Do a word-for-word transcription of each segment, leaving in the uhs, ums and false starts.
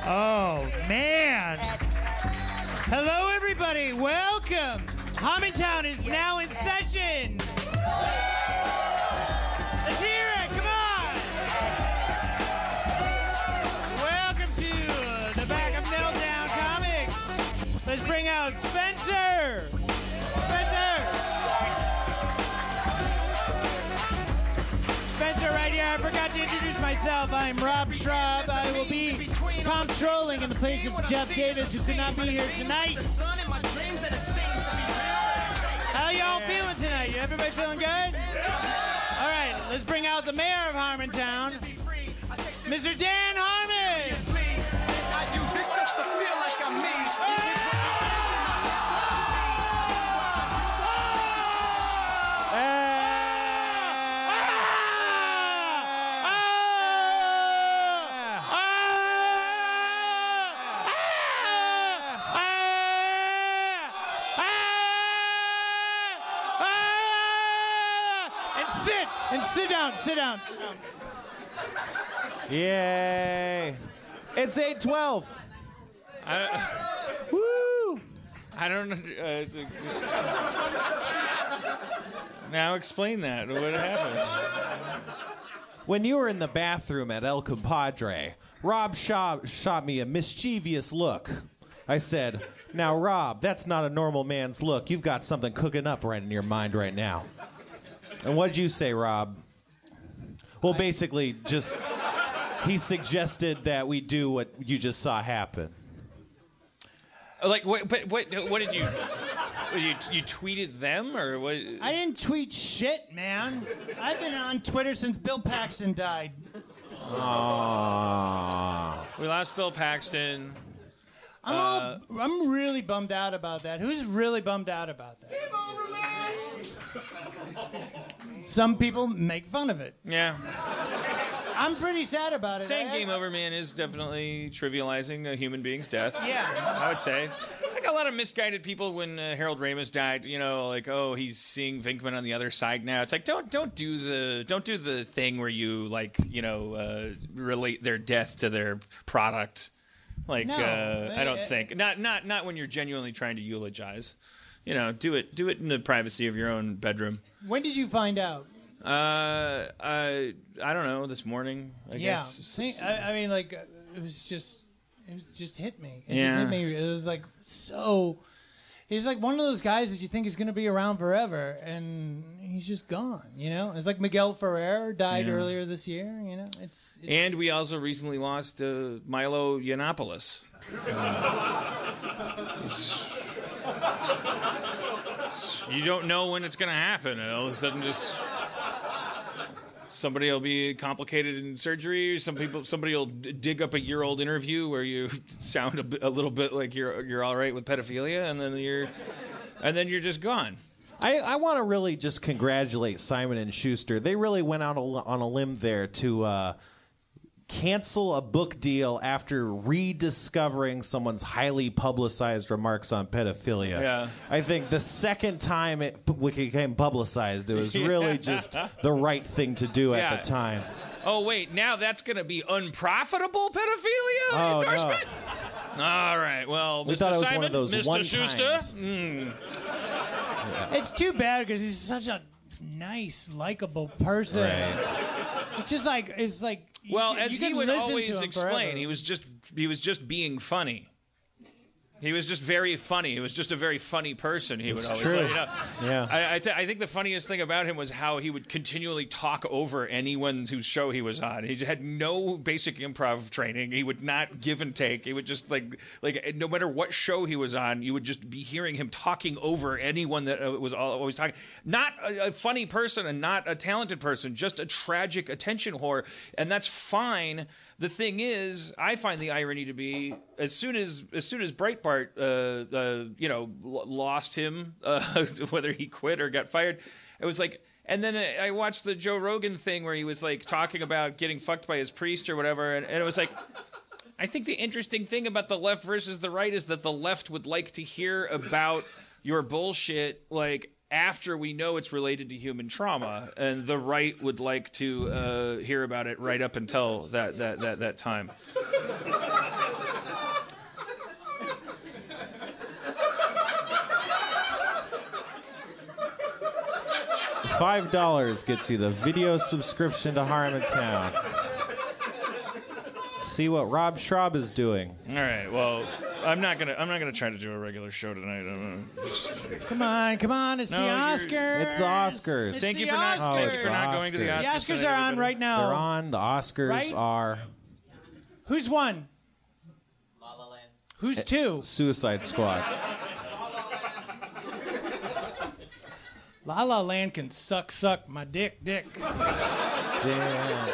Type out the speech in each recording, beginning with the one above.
Oh, man. Hello, everybody. Welcome. Harmontown is now in session. Let's hear it. Come on. Welcome to the back of Meltdown Comics. Let's bring out Spencer. Spencer. Spencer right here. I forgot to introduce myself. I'm Rob Schraub. I will be comptrolling in the place of Jeff Davis, who could not be here tonight. How y'all feeling tonight? Everybody feeling good? All right, let's bring out the mayor of Harmontown, Mister Dan Harmon. And sit down, sit down, sit down. Yay. It's eight twelve. I, Woo! I don't know. Uh, now explain that. What happened? When you were in the bathroom at El Compadre, Rob shot, shot me a mischievous look. I said, now, Rob, that's not a normal man's look. You've got something cooking up right in your mind right now. And what'd you say, Rob? Well, basically, just he suggested that we do what you just saw happen. Like, what? But what? What did you? You you tweeted them or what? I didn't tweet shit, man. I've been on Twitter since Bill Paxton died. Aww. We lost Bill Paxton. I'm uh, all, I'm really bummed out about that. Who's really bummed out about that? Some people make fun of it. Yeah. I'm pretty sad about it. Saying I, Game Over Man is definitely trivializing a human being's death. Yeah. I would say. I got a lot of misguided people when uh, Harold Ramis died. You know, like, oh, he's seeing Venkman on the other side now. It's like, don't don't do the don't do the thing where you like, you know, uh, relate their death to their product. Like, no, uh, I don't it, think not not not when you're genuinely trying to eulogize. You know, do it do it in the privacy of your own bedroom. When did you find out? Uh, I I don't know. This morning, I yeah. guess. See, I, I mean, like, it was just, it was just hit me. It Yeah. just hit me. It was like so. He's like one of those guys that you think is going to be around forever, and he's just gone. You know, it's like Miguel Ferrer died Yeah. earlier this year. You know, it's. it's And we also recently lost uh, Milo Yiannopoulos. Uh, you don't know when it's going to happen. And all of a sudden, just somebody will be complicated in surgery. Some people, somebody will d- dig up a year-old interview where you sound a, bit, a little bit like you're you're all right with pedophilia, and then you're and then you're just gone. I, I want to really just congratulate Simon and Schuster. They really went out on a limb there to uh, cancel a book deal after rediscovering someone's highly publicized remarks on pedophilia. Yeah. I think the second time it p- became publicized, it was really just the right thing to do Yeah. at the time. Oh wait, now that's going to be unprofitable pedophilia Oh, endorsement. All right, well, We Mister thought it was Simon, one of those Mister one Schuster. times. Mm. It's too bad because he's such a nice, likable person. Right. It's just like it's like. you Well, can- as you he can would listen always to him explain, forever. he was just he was just being funny. He was just very funny. He was just a very funny person. He would It's always true. say, you know. Yeah. I, I, th- I think the funniest thing about him was how he would continually talk over anyone whose show he was on. He had no basic improv training. He would not give and take. He would just like like no matter what show he was on, you would just be hearing him talking over anyone that uh, was al- always talking. Not a, a funny person and not a talented person, just a tragic attention whore, and that's fine. The thing is, I find the irony to be as soon as as soon as Breitbart, uh, uh, you know, l- lost him, uh, whether he quit or got fired, it was like. And then I I watched the Joe Rogan thing where he was like talking about getting fucked by his priest or whatever, and, and it was like. I think the interesting thing about the left versus the right is that the left would like to hear about your bullshit, like, after we know it's related to human trauma, and the right would like to uh, hear about it right up until that that that, that time. Five dollars gets you the video subscription to Harmontown. See what Rob Schraub is doing. All right. Well, I'm not gonna. I'm not gonna try to do a regular show tonight. I'm gonna... Come on, come on! It's No, the you're- Oscars. It's the Oscars. It's Thank the you for not. Oscars. Thank it's you for the not going to the Oscars. Oscars. The Oscars tonight, are on everybody. right now. They're on. The Oscars Right? are Who's won? La La Land. Who's two? Suicide Squad. La La Land can suck, suck my dick, dick. Damn.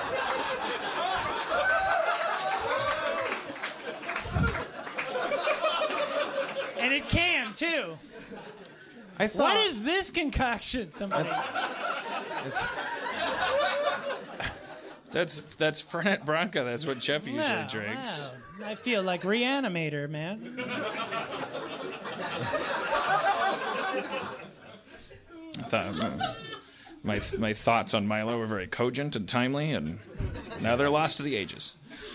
And it can, too. I saw. What is this concoction? Somebody. It's, That's that's Fernet Branca. That's what Jeff usually Wow, drinks. wow. I feel like Reanimator, man. I thought, uh, my my thoughts on Milo were very cogent and timely, and now they're lost to the ages.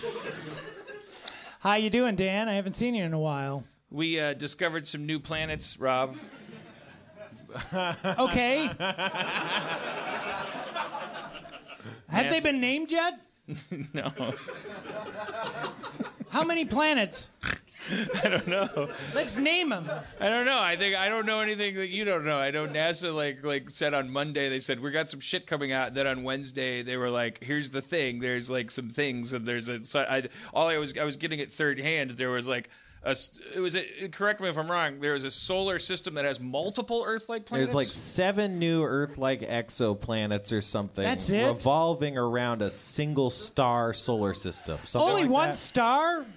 How you doing, Dan? I haven't seen you in a while. We uh, discovered some new planets, Rob. Okay. Have they Yes. been named yet? No, How many planets? I don't know. Let's name them. I don't know. I think I don't know anything that you don't know. I know NASA like like said on Monday they said we got some shit coming out. And then on Wednesday they were like, here's the thing. There's like some things and there's a. So I, all I was I was getting it third hand. There was like. A, it was a, correct me if I'm wrong. There is a solar system that has multiple Earth-like planets. there's like seven new Earth-like exoplanets or something. That's it? Revolving around a single star solar system. Something Only like one that. star?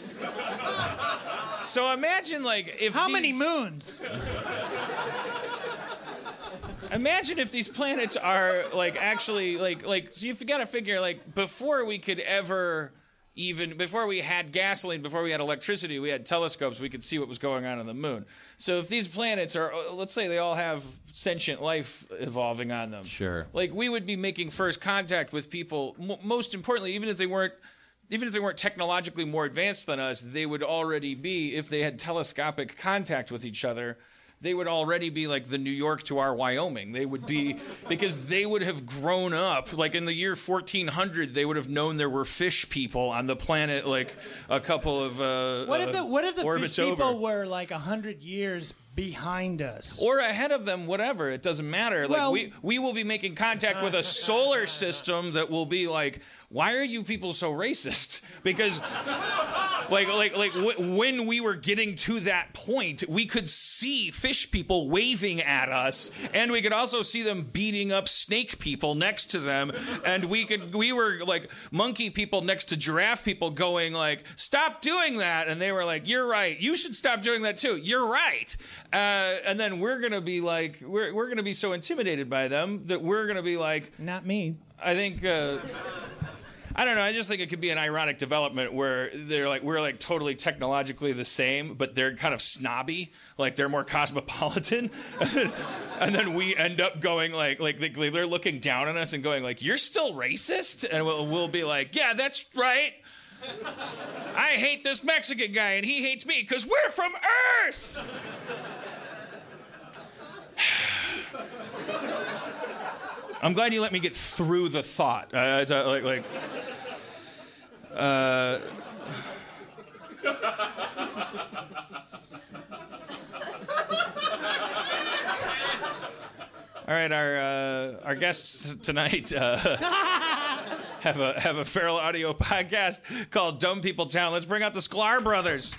So imagine like if How these, many moons? Imagine if these planets are like actually like like so you've got to figure like before we could ever even before we had gasoline, before we had electricity, we had telescopes, we could see what was going on on the moon. So if these planets are, let's say they all have sentient life evolving on them. Sure. Like we would be making first contact with people, m- most importantly, even if they weren't even if they weren't technologically more advanced than us, they would already be, if they had telescopic contact with each other, they would already be like the New York to our Wyoming. They would be, because they would have grown up, like in the year fourteen hundred, they would have known there were fish people on the planet, like a couple of uh, What if the what if the orbits fish people over. were like a hundred years behind us? Or ahead of them, whatever. It doesn't matter. Like Well- we, we will be making contact with a solar system that will be like, why are you people so racist? Because, like, like, like, w- when we were getting to that point, we could see fish people waving at us, and we could also see them beating up snake people next to them, and we could, we were like monkey people next to giraffe people, going like, stop doing that, and they were like, you're right, you should stop doing that too. You're right. Uh, and then we're gonna be like, we're we're gonna be so intimidated by them that we're gonna be like, Not me. I think. Uh, I don't know. I just think it could be an ironic development where they're like we're like totally technologically the same, but they're kind of snobby, like they're more cosmopolitan, and then we end up going like like they, they're looking down on us and going like you're still racist, and we'll, we'll be like yeah that's right. I hate this Mexican guy and he hates me because we're from Earth. I'm glad you let me get through the thought. Uh, it's, uh, like, like, uh, all right, our uh, our guests tonight uh, have a have a feral audio podcast called Dumb People Town. Let's bring out the Sklar brothers.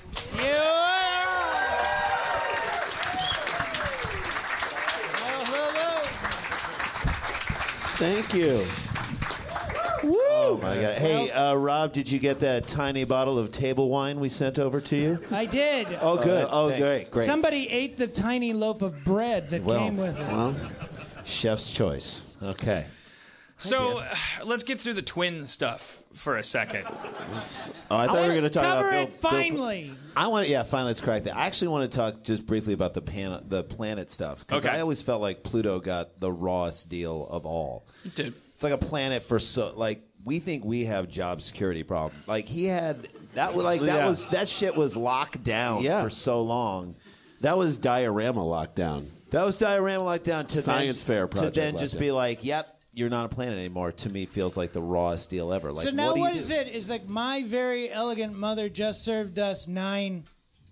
Thank you. Oh my God! Hey, uh, Rob, did you get that tiny bottle of table wine we sent over to you? I did. Oh, good. oh, thanks. great, great. Somebody ate the tiny loaf of bread that well, came with it. Well, chef's choice. Okay. So uh, let's get through the twin stuff for a second. Oh, I thought we were going to talk Cover about it Bill, Bill- finally. I want to, yeah, finally, let's crack that. I actually want to talk just briefly about the pan, the planet stuff because Okay. I always felt like Pluto got the rawest deal of all. Dude. It's like a planet for so like we think we have job security problem. Like he had that was like that Yeah. was that shit was locked down Yeah. for so long That was diorama lockdown. That was diorama lockdown to Science then, fair to project then just lockdown. be like, yep, you're not a planet anymore. To me, feels like the rawest deal ever. Like, so now what, do what you is do? it? It's like my very elegant mother just served us nine.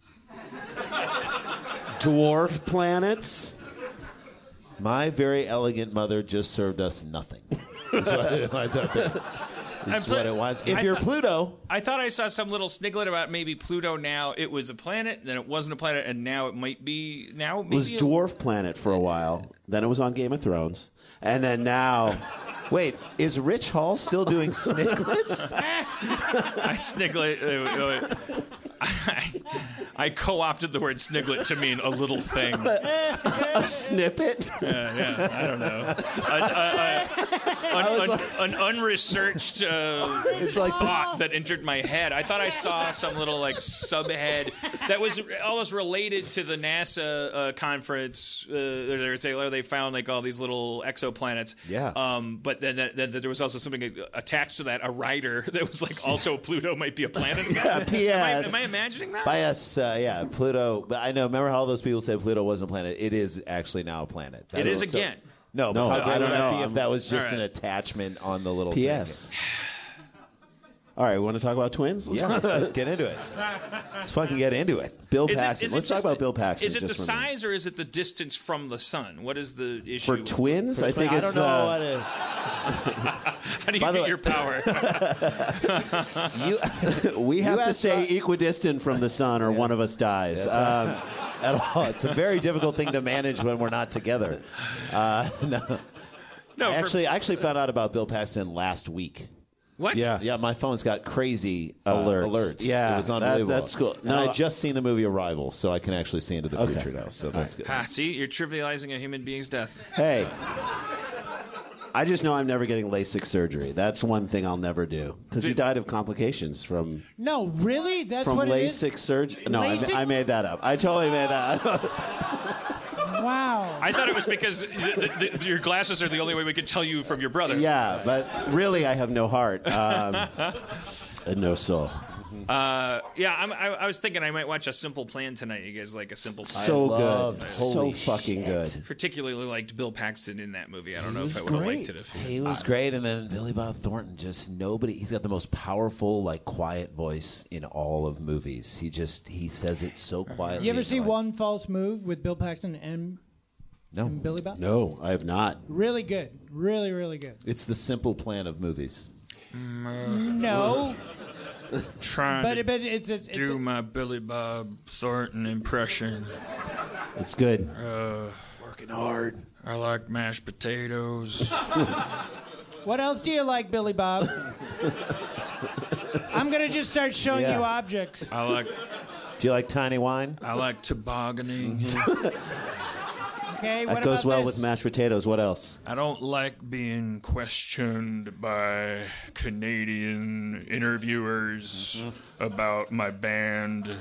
Dwarf planets. My very elegant mother just served us nothing. That's what it winds up being. That's put- what it wants. If I you're thought- Pluto, I thought I saw some little sniglet about maybe Pluto now it was a planet, then it wasn't a planet, and now it might be now. It was maybe a- Dwarf Planet for a while. Then it was on Game of Thrones. And then now... wait, is Rich Hall still doing snicklets? I sniglet. Uh, uh, I, I co-opted the word sniglet to mean a little thing. A snippet? Yeah, yeah, I don't know. A, a, a, an, un, an unresearched uh, It's like thought that entered my head. I thought I saw some little like subhead that was almost related to the NASA uh, conference. Uh, they would say, oh, they found like all these little exoplanets. Yeah. Um, but then, then, then there was also something attached to that, a rider that was like also Pluto might be a planet. Yeah, P Am I, S am I imagining that? By us, uh, yeah, Pluto. But I know. Remember how all those people said Pluto wasn't a planet? It is actually now a planet. It is so- again. No, but No, how I great would don't that know. be if I'm- that was just All an right. attachment on the little P thing? S All right, we want to talk about twins? Let's Yeah, let's, let's get into it. Let's fucking get into it. Bill Is it- Paxton. is it Let's talk just about the- Bill Paxton. Is it the just for a minute. size or is it the distance from the sun? What is the issue? For twins? I think I it's don't know. uh, How to, How do you By the get way- your power? you, we have You to asked stay about- equidistant from the sun or one of us dies. Um, at all. It's a very difficult thing to manage when we're not together. Uh, no. No, for- Actually, I actually found out about Bill Paxton last week. what? Yeah. Yeah, my phone's got crazy uh, Alerts. alerts. Yeah, it was that- unbelievable. that's cool. And No, I just seen the movie Arrival, so I can actually see into the Okay. future now. So that's good. Ah, see, you're trivializing a human being's death. Hey, I just know I'm never getting LASIK surgery. That's one thing I'll never do because he died of complications from No, really? That's from what it is? LASIK surgery. No, I, LASIK? I made that up. I totally made that up. Wow. I thought it was because the, the, your glasses are the only way we could tell you from your brother. Yeah, but really, I have no heart um, and no soul. Uh, yeah, I'm, I, I was thinking I might watch A Simple Plan tonight. You guys like A Simple Plan? So loved- good, so holy fucking good. Particularly liked Bill Paxton in that movie. I don't know was if I would have great. liked it if He was great, and then Billy Bob Thornton. Just nobody. He's got the most powerful, like, quiet voice in all of movies. He just he says it so quietly. You ever and see like- One False Move with Bill Paxton and, No, and Billy Bob? No, I have not. Really good. Really, really good. it's the simple plan of movies. No, trying but but it's it's, it's do my Billy Bob Thornton impression. It's good. Working hard. I like mashed potatoes. What else do you like, Billy Bob? I'm gonna just start showing Yeah. you objects. I like Do you like tiny wine? I like tobogganing. Okay, what That goes about well this? with mashed potatoes. What else? I don't like being questioned by Canadian interviewers about my band.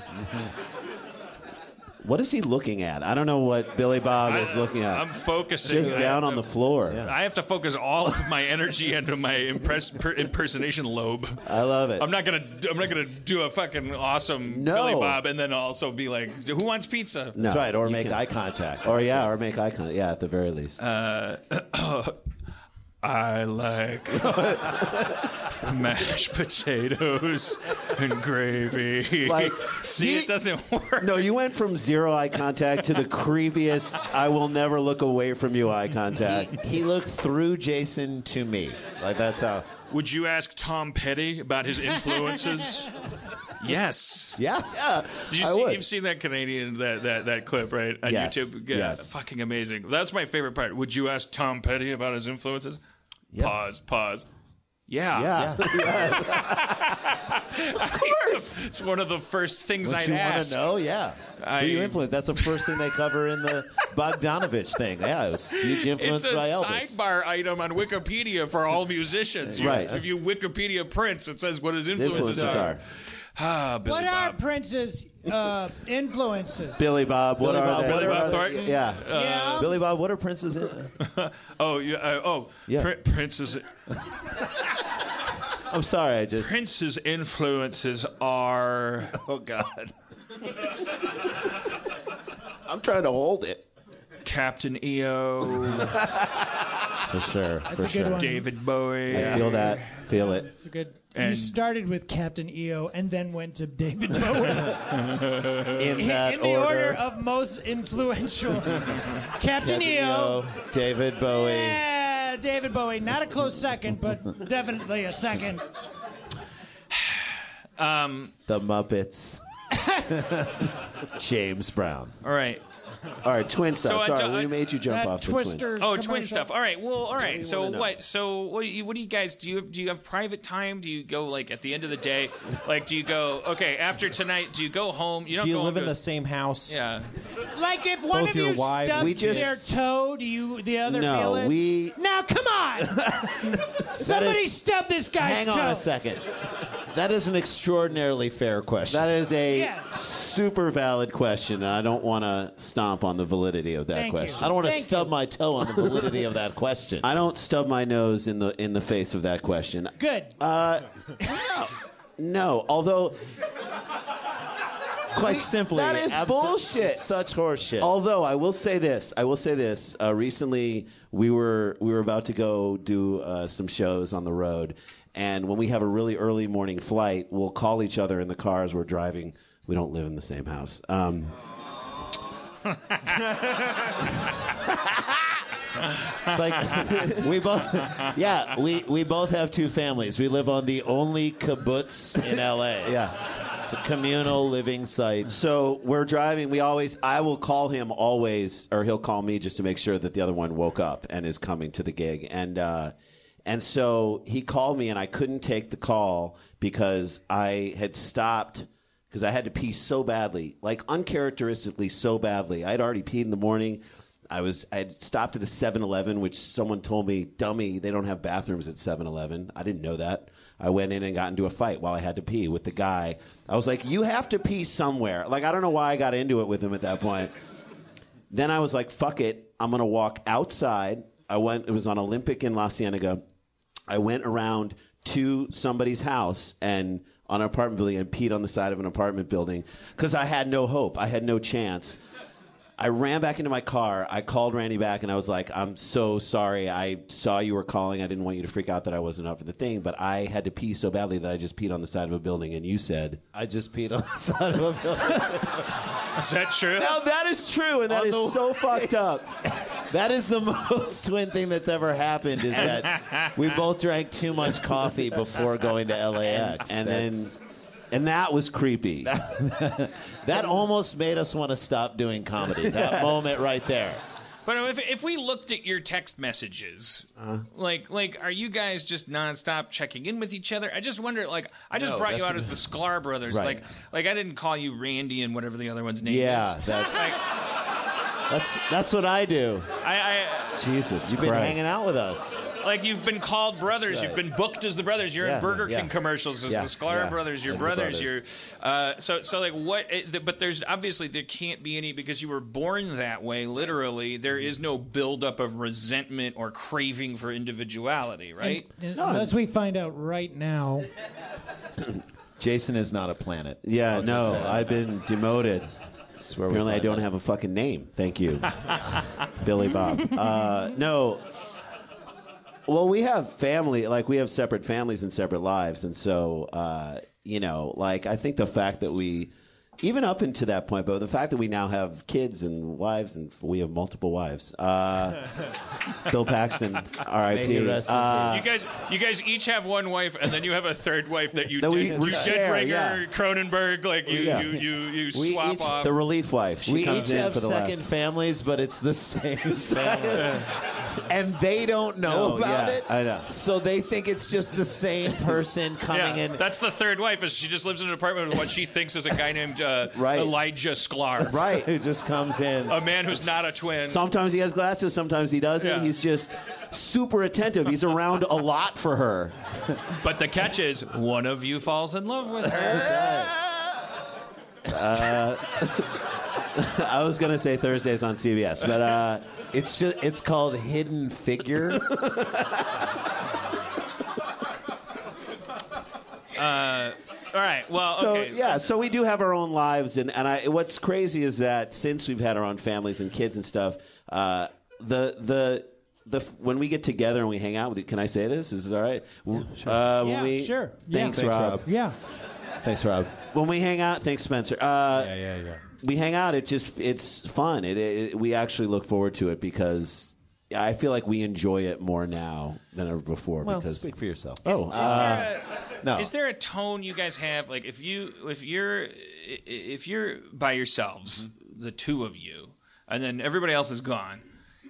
What is he looking at? I don't know what Billy Bob is looking at. I'm focusing. Just I down have on to- the floor. I have to focus all of my energy into my impress, per, impersonation lobe. I love it. I'm not gonna. I'm not gonna do a fucking awesome No. Billy Bob and then also be like, "Who wants pizza?" No, That's right. Or you make can- eye contact. Or yeah, or make eye contact. Yeah, at the very least. I like mashed potatoes and gravy. Like, see, he- it doesn't work. no, you went from zero eye contact to the creepiest "I will never look away from you" eye contact. He looked through Jason to me. Like that's how. Would you ask Tom Petty about his influences? Yes. Yeah. Yeah, Did you I see? would. You've seen that Canadian that that, that clip, right? On Yes, YouTube. Yeah, yes. fucking amazing. That's my favorite part. Would you ask Tom Petty about his influences? Pause. Pause. Yeah. Yeah. Of course. It's one of the first things What I'd you want ask. to know? Yeah. I- Who you influence? That's the first thing they cover in the Bogdanovich thing. Yeah, it was huge It's influence a by Elvis. sidebar item on Wikipedia for all musicians. You- Right. If you Wikipedia Prince, it says what his influences, Influences are. are Ah, Billy What are Bob. Prince's uh, influences? Billy Bob. What Billy are Bob, they? what Billy are Bob they? Thornton? Yeah. yeah. Billy Bob, what are Prince's in? Oh, yeah. Uh, oh, Yeah. Prin- Prince's I'm sorry, I just. Prince's influences are Oh God. I'm trying to hold it. Captain E O. For sure. That's for a good sure. one. David Bowie. I feel that. Feel it. It's a good. And- you started with Captain E O and then went to David Bowie. In that in the order. order. of most influential. Captain, Captain E O. David Bowie. Yeah, David Bowie. Not a close second, but definitely a second. Um, The Muppets. James Brown. all right. All right, twin So stuff. I Sorry, don't- we made you jump That off the Twister. twins. Oh, twin commercial. stuff. All right. Well, all right. So wanna know? what? So what? Do you, what do you guys do? You have, do you have private time? Do you go like at the end of the day? Like, do you go? Okay, after tonight, do you go home? You don't Do you go live home in to- the same house? Yeah. Like if one Both of your you wives- stubs We just- their toe, do you the other No, feel it? we- Now come on! Somebody stub this guy's Hang toe. on a second. That is an extraordinarily fair question. That is a Yeah. super valid question, and I don't want to stomp on the validity of that Thank you. question. I don't want to Thank stub you. my toe on the validity of that question. I don't stub my nose in the in the face of that question. Good. No, although Quite simply, that is abso- bullshit. Such horseshit. Although I will say this, I will say this. Uh, recently, we were we were about to go do uh, some shows on the road, and when we have a really early morning flight, we'll call each other in the car as we're driving. We don't live in the same house. Um, It's like we both, yeah, we, we both have two families. We live on the only kibbutz in L A. yeah. It's a communal living site. So we're driving. We always, I will call him always, or he'll call me just to make sure that the other one woke up and is coming to the gig. And uh, and so he called me, and I couldn't take the call because I had stopped because I had to pee so badly, like uncharacteristically so badly. I had already peed in the morning. I was I had stopped at a seven eleven, which someone told me, dummy, they don't have bathrooms at seven eleven. I didn't know that. I went in and got into a fight while I had to pee with the guy. I was like, you have to pee somewhere. Like, I don't know why I got into it with him at that point. Then I was like, fuck it. I'm going to walk outside. I went, it was on Olympic in La Cienega. I went around to somebody's house and on an apartment building and peed on the side of an apartment building because I had no hope. I had no chance. I ran back into my car. I called Randy back, and I was like, I'm so sorry. I saw you were calling. I didn't want you to freak out that I wasn't up for the thing, but I had to pee so badly that I just peed on the side of a building, and you said... I just peed on the side of a building. Is that true? Now, that is true, and that On is the- so fucked up. That is the most twin thing that's ever happened is that we both drank too much coffee before going to L A X. And That's- then... And that was creepy. that almost made us want to stop doing comedy. That moment right there. But if, if we looked at your text messages, Uh-huh. like like are you guys just nonstop checking in with each other? I just wonder. Like I just No, brought you that's out a- as the Sklar brothers. Right. Like like I didn't call you Randy and whatever the other one's name Yeah, is. that's Like that's that's what I do. I, Jesus You've been Christ. hanging out with us. I like you've been called brothers. That's right. You've been booked as the brothers. You're Yeah, in Burger yeah. King commercials as Yeah, the Sklar yeah. brothers. You're As the brothers. brothers. You're uh, so so like what? it- the- But there's obviously there can't be any because you were born that way. Literally, there is no buildup of resentment or craving for individuality. Right? Unless we find out right now. Jason is not a planet. Yeah, I'll just no, say that. I've been demoted. That's where we Apparently, I find don't that. have a fucking name. Thank you, Billy Bob. Uh, no. Well, we have family, like we have separate families and separate lives, and so uh, you know, like I think the fact that we, even up into that point, but the fact that we now have kids and wives, and we have multiple wives. Uh, Bill Paxton, R I May P. he rest in Uh, You guys, you guys each have one wife, and then you have a third wife that you That we- did, we you did share, Ringer, yeah. Cronenberg, like you, Yeah. you, you, you We swap each- off. the relief wife. She We comes each in have for the second last. families, but it's the same family. And they don't know No, about yeah, it. I know. So they think it's just the same person coming yeah, in. that's the third wife. Is she just lives in an apartment with what she thinks is a guy named uh, Right. Elijah Sklar, Right. Who just comes in. a man who's not a twin. Sometimes he has glasses, sometimes he doesn't. Yeah. He's just super attentive. He's around a lot for her. But the catch is, one of you falls in love with her. I was going to say Thursdays on C B S, but uh, It's just it's called Hidden Figure. All right. Well, so okay. yeah, so we do have our own lives, and and I. What's crazy is that since we've had our own families and kids and stuff, uh, the the. The, when we get together and we hang out with you, can I say this? Is this all right? Yeah, sure. Uh, when Yeah, we, sure. Yeah. Thanks, Thanks, Rob. Rob. Yeah. Thanks, Rob. When we hang out, thanks, Spencer. Uh, Yeah, yeah, yeah. we hang out. It just it's fun. It, it we actually look forward to it because I feel like we enjoy it more now than ever before. Well, because speak for yourself. oh, Is uh, there a, no. Is there a tone you guys have? Like if you if you're if you're by yourselves, Mm-hmm. the two of you, and then everybody else is gone.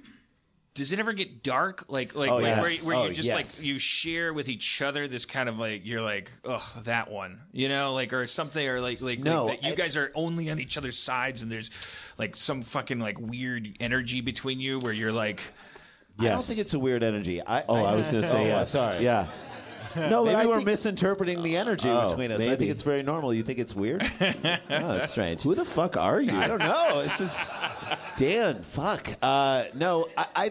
Does it ever get dark? Like, like, Oh, like yes. where, where Oh, you just yes. like you share with each other this kind of like you're like, ugh, that one, you know, like or something, or like like, No, like that you it's- guys are only on each other's sides, and there's like some fucking like weird energy between you where you're like, yes. I don't think it's a weird energy. I, Oh, I was going to say Oh, yes. sorry. Yeah. No, but Maybe I we're think- misinterpreting the energy Oh, between us. I maybe. think it's very normal. You think it's weird? Oh, that's strange. Who the fuck are you? I don't know. This is Dan. Fuck. Uh, no, I, I,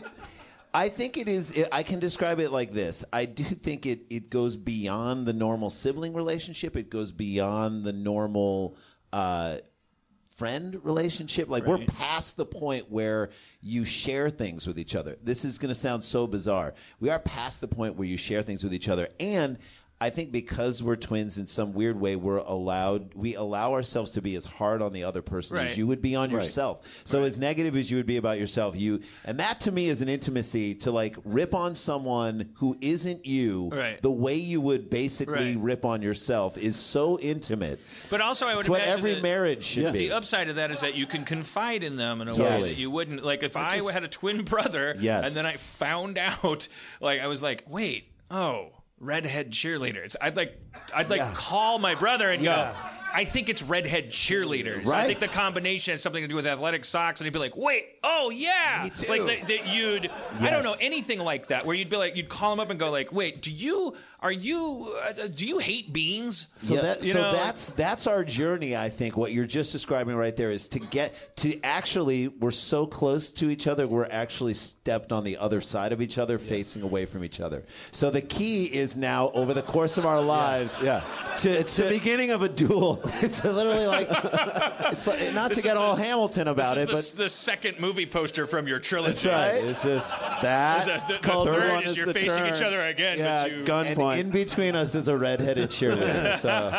I think it is. I can describe it like this. I do think it it goes beyond the normal sibling relationship. It goes beyond the normal. Uh, friend relationship. Like we're past the point where you share things with each other. This is going to sound so bizarre. We are past the point where you share things with each other. And I think because we're twins in some weird way, we're allowed, we allow ourselves to be as hard on the other person Right. as you would be on Right. yourself. So as negative as you would be about yourself, you, and that to me is an intimacy to like rip on someone who isn't you Right. the way you would basically Right. rip on yourself is so intimate. but also I would It's what imagine every that marriage should Yeah. be. the upside of that is that you can confide in them in a way Totally. that you wouldn't. Like if I just- had a twin brother, Yes. and then I found out, like I was like, wait, oh, redhead cheerleaders. I'd like, I'd like call my brother and Yeah. go, I think it's redhead cheerleaders. I Right. think the combination has something to do with athletic socks, and he'd be like, wait, oh yeah, Me too. like that, that you'd, I don't know anything like that, where you'd be like, you'd call him up and go like, wait, do you, are you, uh, do you hate beans? So that You so know, that's that's our journey. I think what you're just describing right there is to get to actually we're so close to each other. We're actually stepped on the other side of each other, facing away from each other. So the key is now over the course of our lives. Yeah. To, It's the to beginning of a duel. it's literally like it's like, not to This get is all the- Hamilton about this it, is but the, the second movie poster from your trilogy. That's right. It's just that. The, the, the called- third third one is, is you're the facing turn. each other again, Yeah, but you. gun- and point. in between us is a redheaded cheerleader. So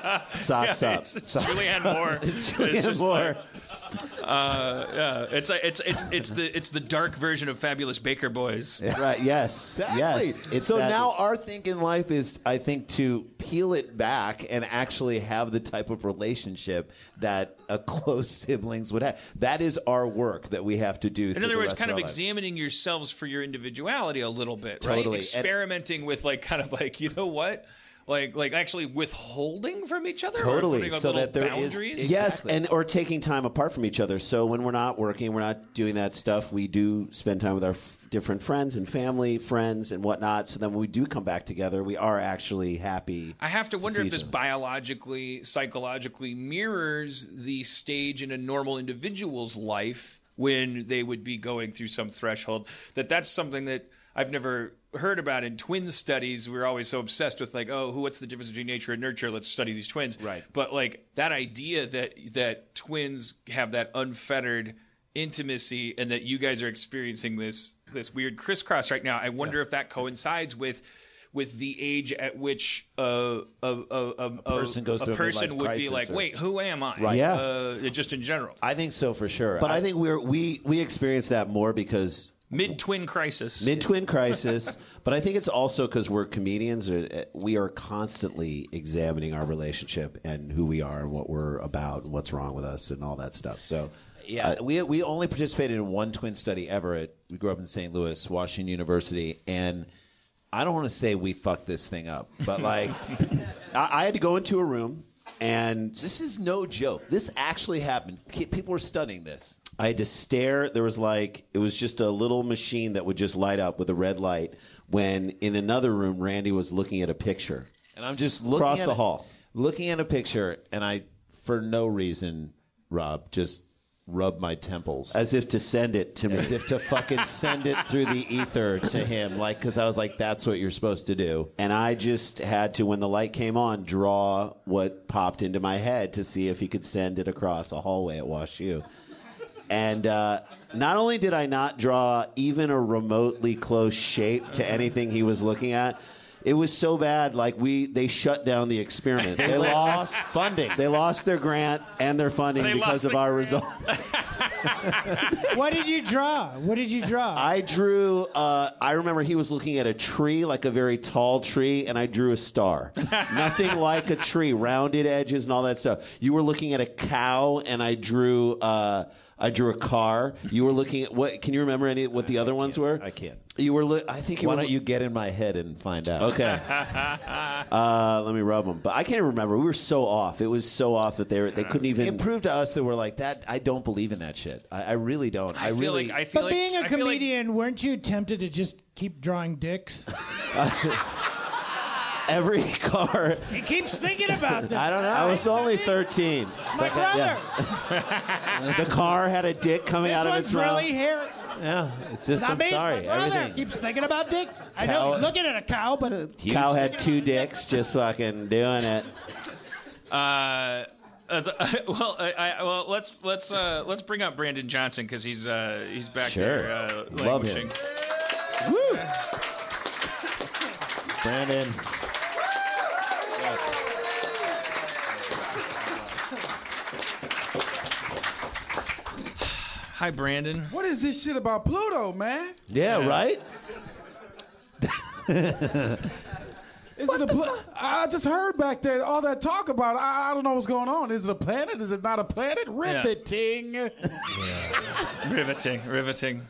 Socks up. It's, it's Julianne Moore. it's It's Julianne just Moore. Uh, yeah, it's like it's it's it's the it's the dark version of Fabulous Baker Boys. Right. Yes. Exactly. Yes. It's so that- now our thing in life is, I think, to peel it back and actually have the type of relationship that a close siblings would have. That is our work that we have to do. In through other the words, rest kind of our lives. examining yourselves for your individuality a little bit, right? Totally. And- Experimenting with like kind of like you know what, like like actually withholding from each other, or Totally, putting up so little that there is- boundaries. Yes, Exactly. and or taking time apart from each other. So when we're not working, we're not doing that stuff. We do spend time with our f- different friends and family, friends and whatnot. So then when we do come back together, we are actually happy. I have to wonder see if this each other. biologically, psychologically mirrors the stage in a normal individual's life when they would be going through some threshold. That that's something that I've never heard about in twin studies. We're always so obsessed with like, oh, who, what's the difference between nature and nurture? Let's study these twins. Right. But like that idea that that twins have that unfettered intimacy and that you guys are experiencing this this weird crisscross right now. I wonder if that coincides with with the age at which uh, a, a, a, a person goes a through a person midlife would be crisis like, or- wait, who am I? Right. Yeah. Uh, just in general. I think so for sure. But I think we're we we experience that more because Mid-twin crisis. mid twin crisis. But I think it's also because we're comedians. Or we are constantly examining our relationship and who we are and what we're about and what's wrong with us and all that stuff. So. Yeah, Uh, we we only participated in one twin study ever. At, we grew up in Saint Louis, Washington University, and I don't want to say we fucked this thing up, but like, I, I had to go into a room and this is no joke. This actually happened. Ki- People were studying this. I had to stare. There was like, it was just a little machine that would just light up with a red light when in another room, Randy was looking at a picture. And I'm just looking Across at the it- hall. looking at a picture, and I, for no reason, Rob, just rub my temples. As if to send it to me. As if to fucking send it through the ether to him. Like, because I was like, that's what you're supposed to do. And I just had to, when the light came on, draw what popped into my head to see if he could send it across a hallway at WashU. And uh, not only did I not draw even a remotely close shape to anything he was looking at, it was so bad, like we they shut down the experiment. They lost funding. They lost their grant and their funding They because lost of the our grant. results. What did you draw? What did you draw? I drew, uh, I remember he was looking at a tree, like a very tall tree, and I drew a star. Nothing like a tree, rounded edges and all that stuff. You were looking at a cow, and I drew... Uh, I drew a car. You were looking at what? Can you remember any what the other ones were? I can't. You were. Li- I think. You Why were don't you get in my head and find out? Okay. uh, let me rub them. But I can't remember. We were so off. It was so off that they were, they couldn't even. It proved to us that we're like that. I don't believe in that shit. I, I really don't. I, I feel really. like I feel but like being a I feel like- comedian, weren't you tempted to just keep drawing dicks? Every car. He keeps thinking about this. I don't know. I was only thirteen. My brother. The car had a dick coming This out of one's its mouth. really hairy. yeah, it's just. Not I'm me. sorry. My brother Everything. keeps thinking about dicks. I know Cow- he's looking at a cow, but Cow had two dicks, just fucking doing it. Uh, uh, the, well, I, I, well, let's let's uh, let's bring up Brandon Johnson because he's uh, he's back Sure. there uh, Love languishing. him. Woo. Brandon. Hi, Brandon. What is this shit about Pluto, man? Yeah, right? Is it a pla- I just heard back there all that talk about it. I, I don't know what's going on. Is it a planet? Is it not a planet? Riveting. Riveting, riveting.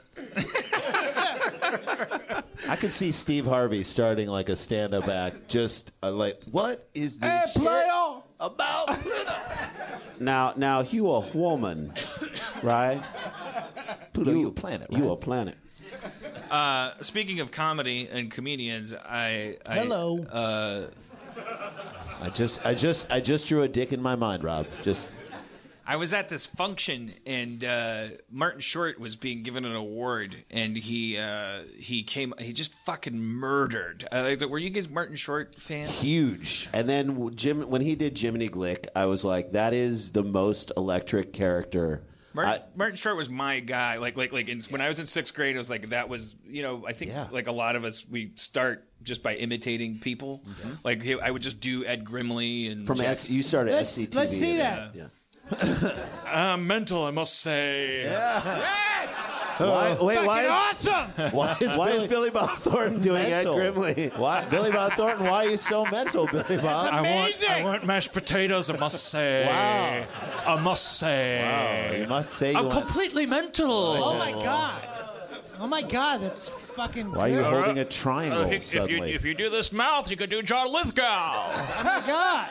I could see Steve Harvey starting like a stand-up act. Just uh, like, what is this Hey, shit player. about Pluto? Now, now, you a woman, right? Pluto, you a planet, right? You a planet. Uh, speaking of comedy and comedians, I, I hello. Uh, I just, I just, I just drew a dick in my mind, Rob. Just. I was at this function and uh, Martin Short was being given an award, and he uh, he came he just fucking murdered. Uh, were you guys Martin Short fans? Huge. And then Jim, when he did Jiminy Glick, I was like, that is the most electric character. Martin, I- Martin Short was my guy. Like like like in, when I was in sixth grade, I was like that was you know I think Yeah. like a lot of us we start just by imitating people. Like he, I would just do Ed Grimley and From Jack- S, you started Let's- S C T V. let's see yeah. that. Yeah. I'm mental, I must say. Why, wait, why is, Awesome. Why is why Billy is Billy Bob Thornton doing mental? Ed Grimley? Why, Billy Bob Thornton? Why are you so mental, Billy Bob? I want, Amazing. I want mashed potatoes, I must say. Wow. I must say. Wow, you must say you I'm want. completely mental. Oh my god. Oh my god, that's fucking Why are you good. holding a triangle Uh, if, if, you, suddenly? if you do this mouth, you could do John Lithgow. Oh my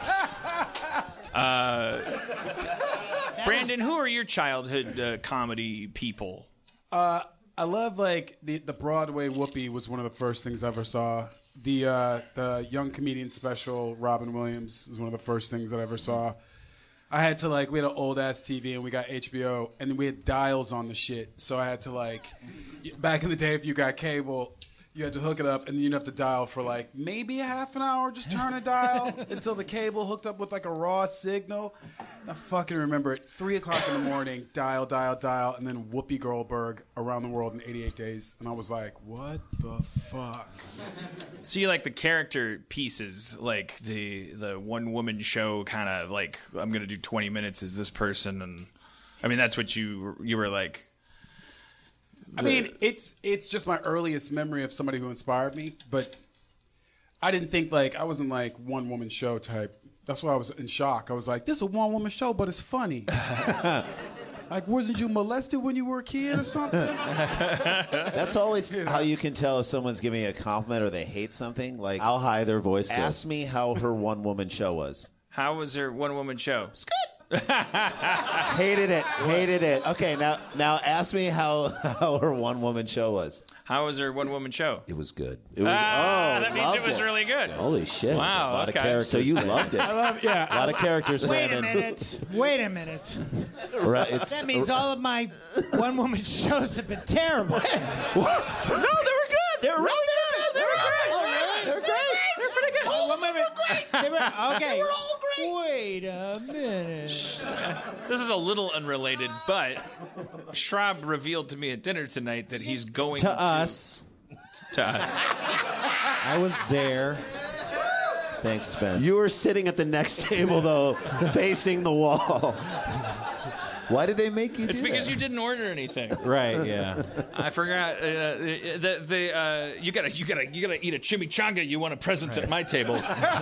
god. Brandon, who are your childhood uh, comedy people? Uh, I love like the the Broadway Whoopi was one of the first things I ever saw. The uh, the young comedian special Robin Williams was one of the first things that I ever saw. I had to like we had an old ass T V and we got H B O and we had dials on the shit, so I had to like back in the day if you got cable. You had to hook it up, and you'd have to dial for like maybe a half an hour. Just turn a dial until the cable hooked up with like a raw signal. I fucking remember it. Three o'clock in the morning, dial, dial, dial, and then Whoopi Goldberg Around the World in eighty-eight days, and I was like, "What the fuck?" So you like the character pieces, like the the one woman show kind of like I'm gonna do twenty minutes as this person, and I mean that's what you you were like. I mean, it's it's just my earliest memory of somebody who inspired me, but I didn't think like I wasn't like one woman show type. That's why I was in shock. I was like, "This is a one woman show, but it's funny." Like, wasn't you molested when you were a kid or something? That's always how you can tell if someone's giving you a compliment or they hate something. Like, How high their voice goes. ask me how her one-woman show was. How was her one woman show? Hated it. Hated it. Okay, now now ask me how, how her one-woman show was. How was her one-woman show? It was good. It was, Ah, oh, that means it loved was really good. Holy shit. Wow, A lot okay. of characters. So you loved it. I love, yeah. A lot of characters, Wait a Brandon. minute. Wait a minute. Right, it's- That means all of my one-woman shows have been terrible. No, they were good. They were really good. They were great. Oh, really? They were great. They're pretty good. Oh, wait a minute. They were, okay. They were all great. Wait a minute. This is a little unrelated, but Schraub revealed to me at dinner tonight that he's going To to us. To us. I was there. Thanks, Spence. You were sitting at the next table, though, facing the wall. Why did they make you It's do because that? you didn't order anything. Right, yeah. I forgot. Uh, the the uh, you gotta you gotta you gotta eat a chimichanga. You want a present at my table.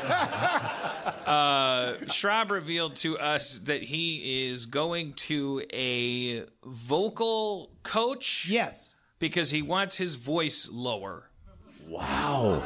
uh, Schraub revealed to us that he is going to a vocal coach. Yes. Because he wants his voice lower. Wow.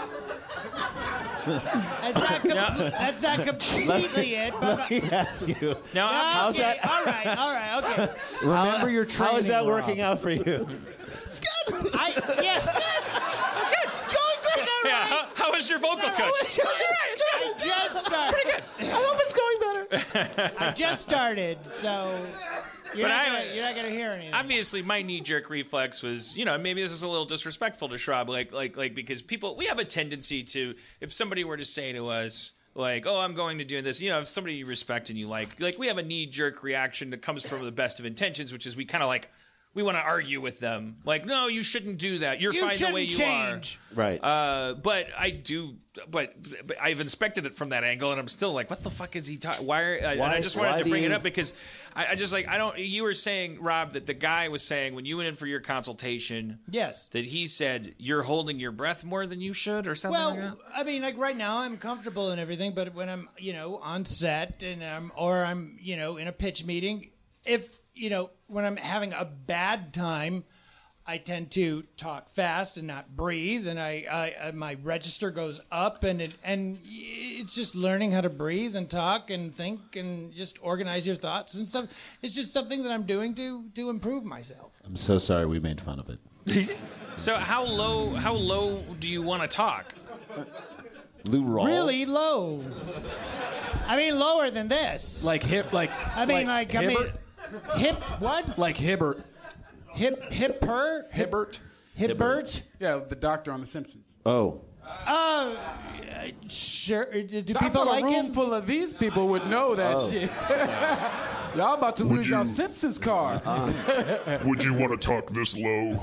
That's not, com- that's not completely it. But Let me ask you. Now, I'm, How's okay, that- all right, all right, okay. Remember your How training. is that Rob. working out for you? I, yeah. It's going great. yeah, how, how is your vocal coach? I just started. I hope it's going better. I just started, so you're, But not, I- gonna, you're not gonna hear anything. Obviously, my knee-jerk reflex was, you know, maybe this is a little disrespectful to Schraub, like, like, like, because people, we have a tendency to, if somebody were to say to us, like, oh, I'm going to do this, you know, if somebody you respect and you like, like, we have a knee-jerk reaction that comes from the best of intentions, which is we kind of like, we want to argue with them, like, no, you shouldn't do that. You're You fine the way you shouldn't change. are. Right. Uh, but I do, but, but I've inspected it from that angle, and I'm still like, what the fuck is he talking? Why? Are, and Why- I just wanted why to do bring it you- up because I, I just like I don't. You were saying, Rob, that the guy was saying when you went in for your consultation, Yes. that he said you're holding your breath more than you should, or something like Well, that. I mean, like right now, I'm comfortable and everything, but when I'm, you know, on set and I'm, or I'm, you know, in a pitch meeting, if, you know, when I'm having a bad time, I tend to talk fast and not breathe, and I, I, I my register goes up, and it, and it's just learning how to breathe and talk and think and just organize your thoughts and stuff. It's just something that I'm doing to to improve myself. I'm so sorry we made fun of it. So how low? How low do you want to talk? Lou Rawls. Really low. I mean, lower than this. Like hip, like I mean, like, I mean, Hibbert? hip what? like Hibbert. Hip hipper? Hibbert. Hibbert? Yeah, the doctor on The Simpsons. Oh. Uh, sure. Do I people thought like a room him? full of these people would know that shit. Y'all about to lose you- y'all Simpsons car. Would you want to talk this low?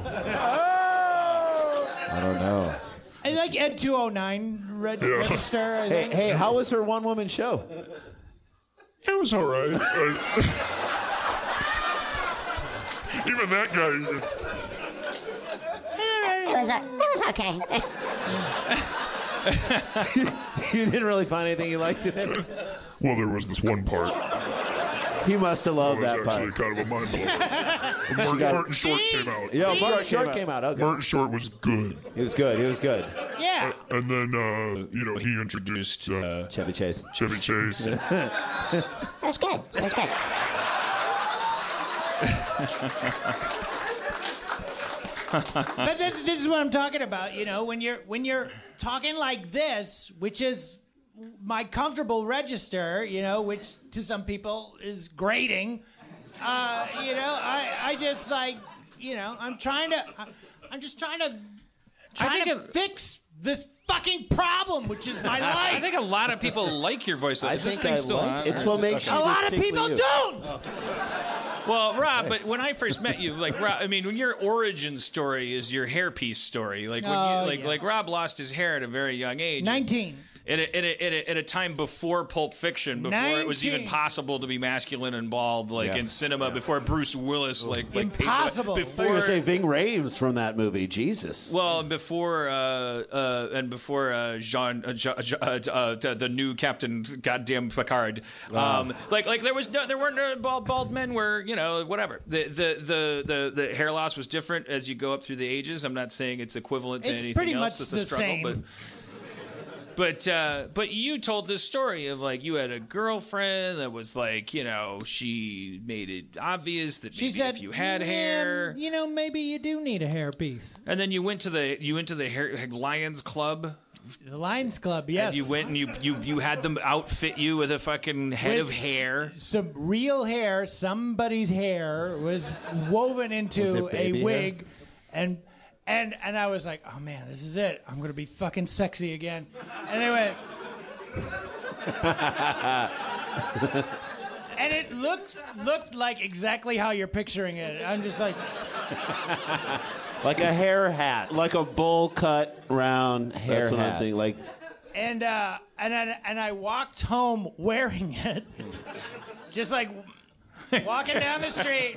I don't know. I like Ed two oh nine reg- register. I Hey, think. hey, how was her one-woman show? It was all right. I- even that guy. It was, it was okay. You didn't really find anything you liked in it? Well, there was this one part. He must have That loved was that actually part. kind of a mind blower. Martin, got- Martin Short came out. Yeah, See? Martin Short came out. Okay. Martin Short was good. It was good. It was good. Yeah. And then, uh, you know, he introduced uh, Chevy Chase. Chevy Chase. That's good. That's good. But this this is what I'm talking about. You know, when you're when you're talking like this, which is my comfortable register, you know, which to some people is grating. Uh, you know, I I just like, you know, I'm trying to, I'm just trying to, trying think to it- fix this fucking problem, which is my I life. think a lot of people like your voice. I Is this think thing I still like on? It's or what is it- makes okay. you A lot of distinctly people you. don't. Well, Rob, but when I first met you, like, Rob, I mean, when your origin story is your hairpiece story, like, when Oh, you, like, yeah. like Rob lost his hair at a very young age. Nineteen. At a, at, a, at, a, at a time before Pulp Fiction, before it was even nineteen. possible to be masculine and bald, like Yeah. in cinema, before Bruce Willis, like, like paved the way- Impossible. I thought you were Before, going to say Ving Rhames from that movie. Jesus. well, before uh, uh, and before uh, Jean, uh, Ja- Ja- uh, uh, the the new Captain Goddamn Picard, um, like like there was no, there weren't no bald, bald men where you know whatever the, the the the the hair loss was different as you go up through the ages. I'm not saying it's equivalent to It's anything pretty else. much It's a the struggle, same. but. But uh, but you told this story of like you had a girlfriend that was like, you know, she made it obvious that She maybe said, if you had "Yeah, hair, you know, maybe you do need a hairpiece. and then you went to the you went to the hair, Lions Club. The Lions Club, yes. And you went and you, you you had them outfit you with a fucking head With of hair. Some real hair, somebody's hair was woven Was into it a baby wig, hair? and and and I was like, oh man, this is it. I'm gonna be fucking sexy again. And they went. And it looked looked like exactly how you're picturing it. I'm just like, Like a hair hat. Like a bowl cut round Hair That's what I'm hat. thinking. Like and uh, and I, and I walked home wearing it, just like walking down the street,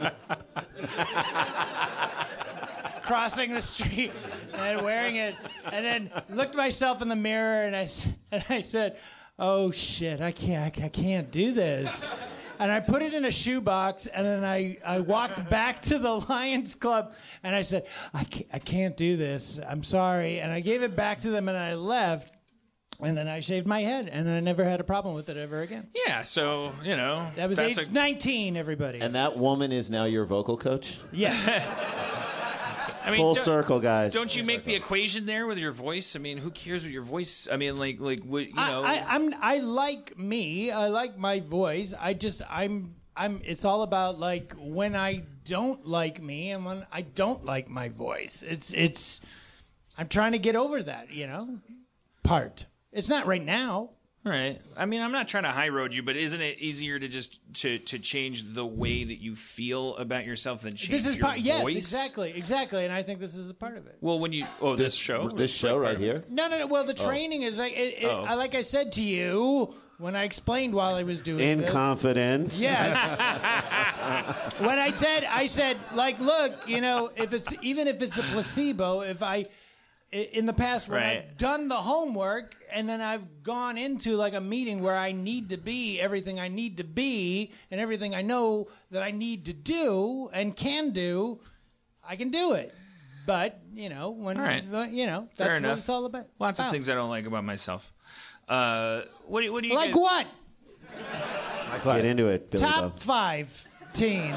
crossing the street, and wearing it, and then looked myself in the mirror, and I s- and I said, "Oh shit, I can't, I ca- I can't do this." And I put it in a shoebox, and then I, I walked back to the Lions Club, and I said, I can't, I can't do this. I'm sorry. And I gave it back to them, and I left. And then I shaved my head, and I never had a problem with it ever again. Yeah, so you know That was that's age a- nineteen, everybody. And that woman is now your vocal coach? Yeah. I mean, full don't- circle, guys. Don't you make the equation there with your voice? I mean, who cares what your voice? I mean, like, like, what, you know. I, I, I'm, I like me. I like my voice. I just, I'm, I'm. It's all about like when I don't like me and when I don't like my voice. It's, it's. I'm trying to get over that, you know, part. It's not right now. Right. I mean, I'm not trying to high road you, but isn't it easier to just to to change the way that you feel about yourself than change This is your part. voice? Yes, exactly, exactly. And I think this is a part of it. Well, when you oh this, show This show right here? No, no, no. Well, the training is like, it, it, Oh. I- like I said to you when I explained while I was doing In this. confidence. Yes. When I said, I said, like, look, you know, if it's even if it's a placebo, if I, i- in the past when Right. I've done the homework and then I've gone into like a meeting where I need to be everything I need to be and everything I know that I need to do and can do, I can do it. But you know, when All right. uh, you know, Fair that's enough. what it's all about. Lots of Wow. things I don't like about myself. Uh, what do you, what do you Like guys- what? Get into it, Billy Top Bob. five teen.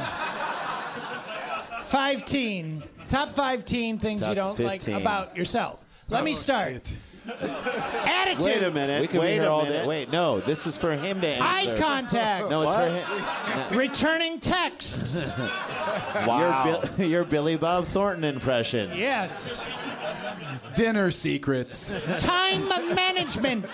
Five teen. Top five teen things Top you don't fifteen. like about yourself. Let me start. Shit. Attitude. Wait a minute. We can Wait be here a all minute. day. Wait, no, this is for him to answer. Eye contact. No, it's for him. Returning texts. Wow. Your, Bill, your Billy Bob Thornton impression. Yes. Dinner secrets. Time management.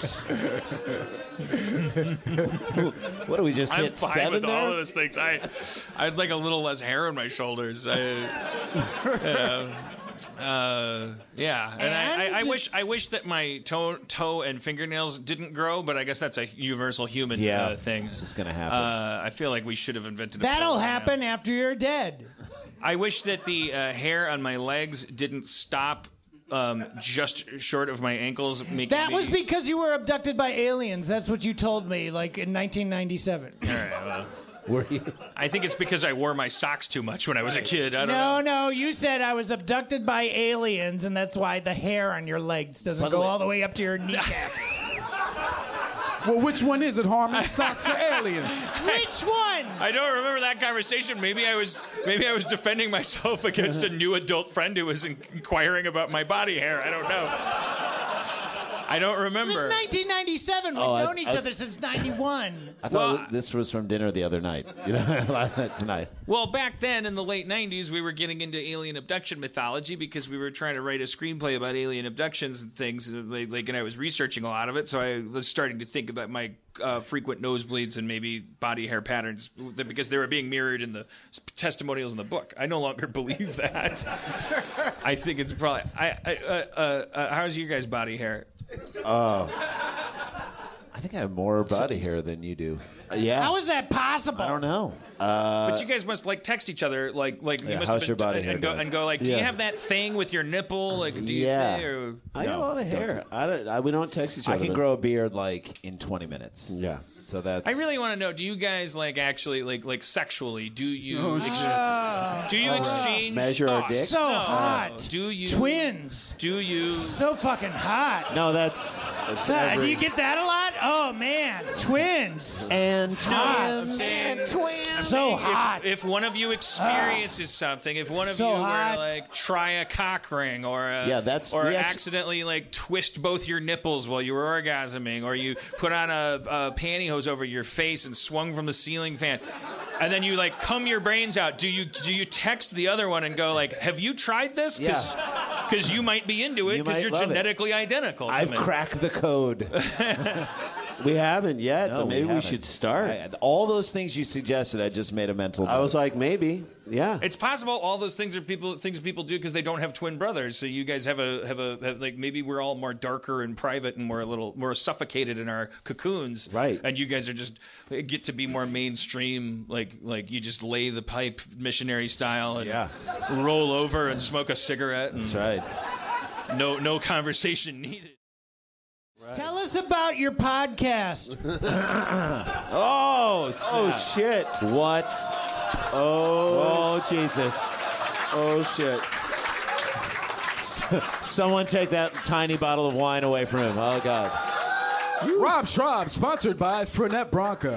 What do we just I'm hit fine seven with there? all of those things. I, I'd like a little less hair on my shoulders. I, you know, uh, yeah, and, I, I, I And- wish I wish that my toe, toe and fingernails didn't grow, but I guess that's a universal human Yeah, uh, thing. it's just gonna happen. Uh, I feel like we should have invented. a That'll pill by now. happen after you're dead. I wish that the uh, hair on my legs didn't stop um, just short of my ankles. Making That me... was because you were abducted by aliens. That's what you told me, like in nineteen ninety-seven. All right, well, Were you? I think it's because I wore my socks too much when I was a kid. I don't No, know. no, you said I was abducted by aliens, and that's why the hair on your legs doesn't By the go way- all the way up to your kneecaps. Well, which one is it, Harmon? Socks or aliens? Which one? I don't remember that conversation. Maybe I was maybe I was defending myself against a new adult friend who was in- inquiring about my body hair. I don't know. I don't It was remember. nineteen ninety-seven. We've Oh, I- known each I was- other since ninety-one. I thought Well, this was from dinner the other night. You know, last night, tonight. Well, back then in the late nineties, we were getting into alien abduction mythology because we were trying to write a screenplay about alien abductions and things. and, Like, like, and I was researching a lot of it, so I was starting to think about my uh, frequent nosebleeds and maybe body hair patterns that- because they were being mirrored in the testimonials in the book. I no longer believe that. I think it's probably. I, I uh, uh, uh, how's your guys' body hair? I think I have more body hair than you do. Yeah. How is that possible? I don't know. But you guys must like text each other, like like you Yeah, must how's have your been, body and, hair and go doing? and go like, do Yeah. you have that thing with your nipple? Like, do you Yeah. say, or I got a lot of hair. I don't. I, we don't text each I other. can but- grow a beard like in twenty minutes. Yeah. So that's. I really want to know. Do you guys like actually like like sexually? Do you Oh, ex- shit. do you exchange Measure our thoughts? dicks? So No. hot. Do you Twins. Do you? So fucking hot. No, that's. that's So, every- do you get that a lot? Oh man, twins. and No, I'm twins. saying- and twins. I'm So saying if- hot. If, one of you experiences something, if one of So you were hot. to like try a cock ring, or a, Yeah, that's- or we actu- accidentally like twist both your nipples while you were orgasming, or you put on a, a pantyhose over your face and swung from the ceiling fan, and then you like cum your brains out. Do you do you text the other one and go like, "Have you tried this?" Because you might be into it You because might you're love it. genetically identical. to I've me. cracked the code. We haven't yet, No, but maybe we, haven't. should start. I- all those things you suggested, I just made a mental. I note. was like, maybe. Yeah. It's possible all those things are people things people do because they don't have twin brothers. So you guys have a have a have like maybe we're all more darker and private and we're a little more suffocated in our cocoons. Right. And you guys are just get to be more mainstream. Like like you just lay the pipe missionary style and Yeah. roll over and smoke a cigarette. And That's right. no no conversation needed. Tell us about your podcast. oh, oh shit. What? Oh, Oh Jesus! oh shit. Someone take that tiny bottle of wine away from him. Oh God! Rob Schraub, sponsored by Fernet Branca.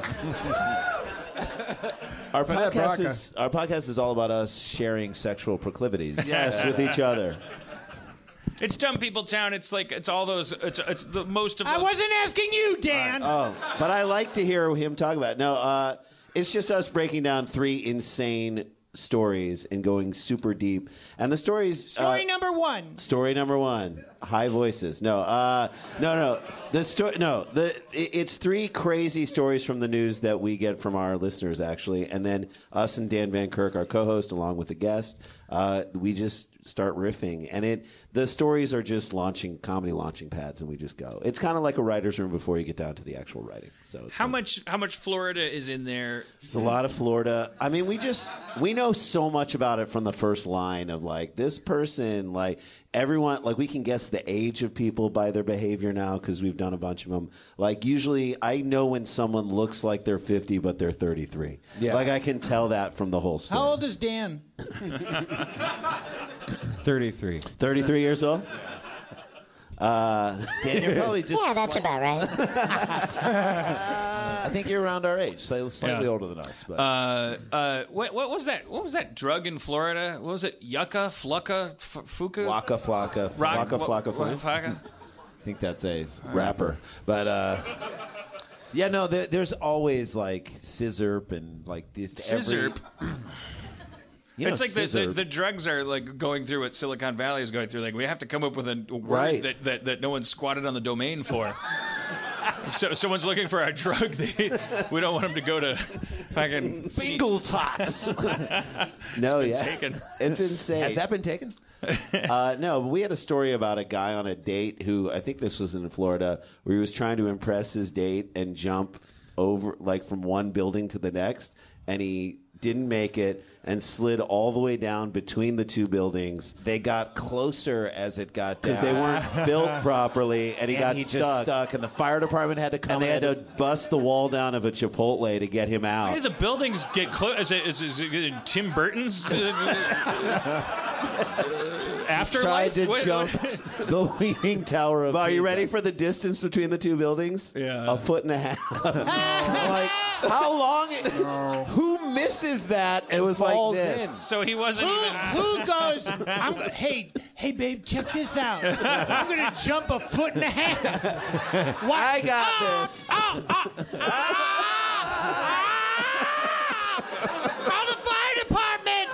Our Fernet podcast Branca. is our podcast is all about us sharing sexual proclivities. Yes, with each other. It's Dumb People Town. It's like it's all those. It's it's the most of. Those, I wasn't asking you, Dan. Oh, but I like to hear him talk about it. No, uh, it's just us breaking down three insane stories and going super deep. And the stories. Story uh, number one. Story number one: high voices. No, uh, no, no. The story. No, the it- it's three crazy stories from the news that we get from our listeners, actually, and then us and Dan Van Kirk, our co-host, along with the guest, uh, we just start riffing, and it. The stories are just launching comedy launching pads, and we just go. It's kind of like a writer's room before you get down to the actual writing. So it's how fun. much how much Florida is in there? It's a lot of Florida. I mean, we just we know so much about it from the first line of like this person, like everyone, like we can guess the age of people by their behavior now because we've done a bunch of them. Like usually, I know when someone looks like they're fifty but they're thirty-three. Yeah. Like I can tell that from the whole story. How old is Dan? thirty-three. thirty-three years old. Uh, Dan, you're probably just. Yeah, that's about right. I think you're around our age, slightly, slightly Yeah. older than us. But Uh, uh, what, what was that? What was that drug in Florida? What was it? Yucca, flucca, f- fuka, Waka Flocka. Rock- Waka wa- Flocka wa- Flocka. flocka? I think that's a rapper. But uh, yeah, no, there, there's always like scissorp and like this. Scissorp? Every, you know, It's like the, the, scissorp. the drugs are like going through what Silicon Valley is going through. Like we have to come up with a word Right. that, that, that no one squatted on the domain for. If so, someone's looking for our drug, they, we don't want them to go to fucking Bingle tots. no, been yeah, taken. it's insane. Has that been taken? Uh, no, but we had a story about a guy on a date who I think this was in Florida, where he was trying to impress his date and jump over like from one building to the next, and he didn't make it and slid all the way down between the two buildings They got closer as it got down. because they weren't built properly, and he and got he just stuck. stuck, and the fire department had to come And they had in. to bust the wall down of a Chipotle to get him Why out. did the buildings get close? Is it, is, is it in Tim Burton's uh, Tried afterlife? to What- jump what- the leaning tower of. Are you Pisa. ready for the distance between the two buildings? Yeah. a foot and a half. Like how long? It, Who misses that? And It was like falls this. in? So he wasn't Who, even. who goes? I'm, go- hey, hey, babe, check this out. I'm gonna jump a foot and a half. What? I got Ah, this. ah, ah, ah, ah. Call the fire department.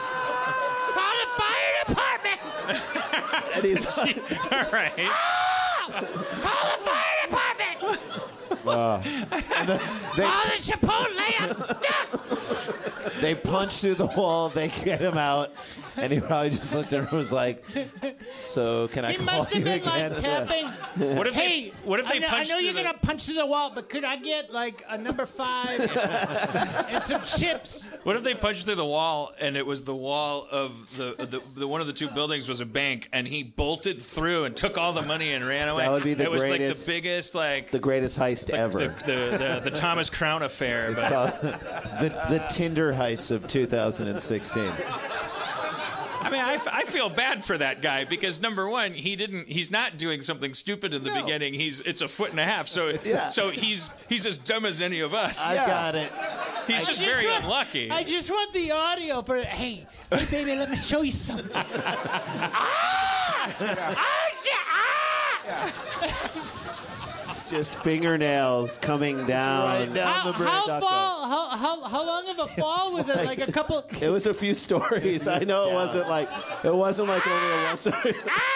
Call the fire department. And he's All right. Call the fire department. they, Call the Chipotle. I'm stuck. They punch through the wall. They get him out, and he probably just looked at her and was like, "So can I He call must have you been again?" like tapping. What if hey, they, what if they I know, I punched know through you're the- gonna punch through the wall, but could I get like a number five and some chips? What if they punched through the wall and it was the wall of the, the the one of the two buildings was a bank and he bolted through and took all the money and ran away? That would be the It was greatest- like the biggest like The greatest heist ever. the, the, the, the Thomas Crown affair. It's But called the the Tinder heist of two thousand sixteen. I mean, I, f- I feel bad for that guy because number one, he didn't. He's not doing something stupid in the No. beginning. He's it's a foot and a half. So Yeah. so he's he's as dumb as any of us. I got it. He's just I very want- unlucky. I just want the audio for hey, hey baby, let me show you something. ah! Ah, shit! Ah! Just fingernails coming down. right down How, the bridge. how fall? How, how how long of a fall was it? like- Like a couple. It was a few stories. I know it wasn't like it wasn't like only a one story.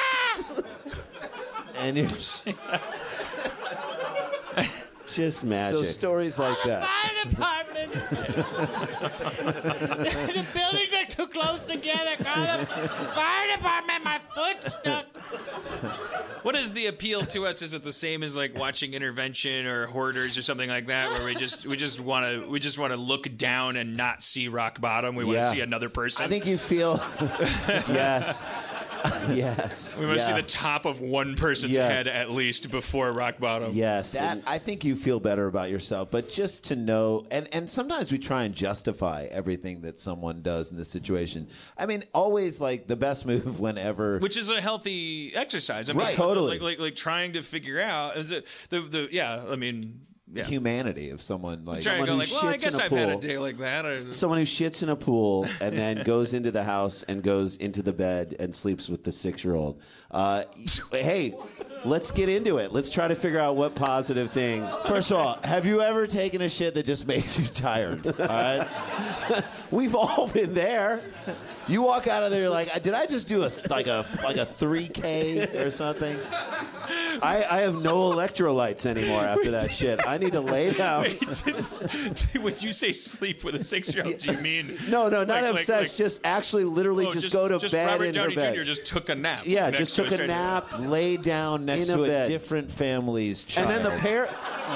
And you're just, just magic. So stories like that. Fire department. The buildings are too close together. Call the fire department. My foot's stuck. What is the appeal to us? Is it the same as like watching Intervention or Hoarders or something like that, where we just we just want to we just want to look down and not see rock bottom? We want Yeah. to see another person. I think you feel yes. Yes. we want to yeah. see the top of one person's Yes. head at least before rock bottom. Yes. That- and I think you feel better about yourself, but just to know and, and sometimes we try and justify everything that someone does in this situation. I mean, always like the best move whenever Which is a healthy exercise. I mean, Right, totally. Like, like, like trying to figure out is it, the the yeah. I mean, the humanity of someone like trying to someone go who like, well, I shits guess in a I've pool. had a day like that. I, Someone who shits in a pool and then goes into the house and goes into the bed and sleeps with the six-year-old. Uh, hey, let's get into it. Let's try to figure out what positive thing. First of all, have you ever taken a shit that just makes you tired? All right, we've all been there. You walk out of there, you're like, did I just do a like a like a three K or something? I, I have no electrolytes anymore after that shit. I need to lay down. when you say sleep with a six-year-old, do you mean No, no, not like- have like- sex. like- just actually, literally, oh, just, go to just bed Robert in Downey her bed. Junior just took a nap. Yeah, next just to took a a stranger. nap, laid down next In to a bed, different family's child. and then the par-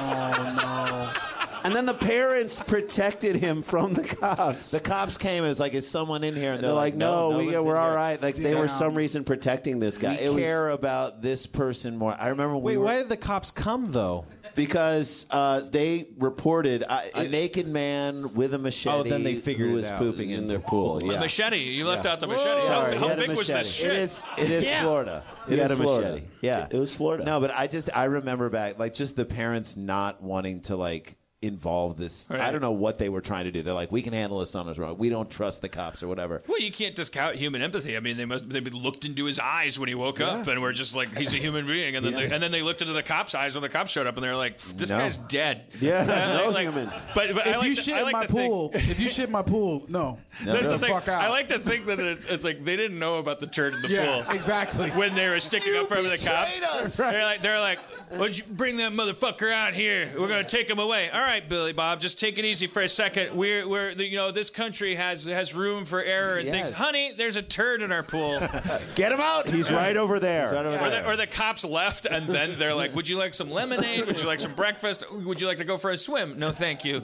And then the parents protected him from the cops. The cops came and it's like, is someone in here? And They're like, no, we, one's we're in all here. right. Like they were Down. some reason protecting this guy. We It was- care about this person more. I remember we Wait, were, why did the cops come though? because uh, they reported uh, a it- naked man with a machete Oh, then they figured who it was out. pooping in their pool. A Yeah. machete. You left out the machete. Sorry, how he how had a big was machete. this shit? It is. It is Yeah. Florida. He It had is a Florida. machete. Yeah, It was Florida. No, but I just I remember back like just the parents not wanting to like involve this. I Right. don't know what they were trying to do. They're like, we can handle this on our own. We don't trust the cops or whatever. Well, you can't discount human empathy. I mean, they must they looked into his eyes when he woke up, and were just like, he's a human being. And then they, and then they looked into the cops' eyes when the cops showed up, and they were like, this No. guy's dead. Yeah, Uh, no like- human. But, but I If like you to, shit I in like my to think- pool, if you shit in my pool, no. That's Get the thing. fuck out. I like to think that it's it's like they didn't know about the turd in the Yeah, pool. exactly. When they were sticking up for the cops, us. they're like, they're like, "Why don't you bring that motherfucker out here? We're gonna take him away." All right, Billy Bob, just take it easy for a second. We're we're the, you know this country has has room for error and Yes. things. Honey, there's a turd in our pool. Get him out. He's right over there. Right over Or there. the, or the cops left, and then they're like, "Would you like some lemonade? Would you like some breakfast? Would you like to go for a swim?" No, thank you.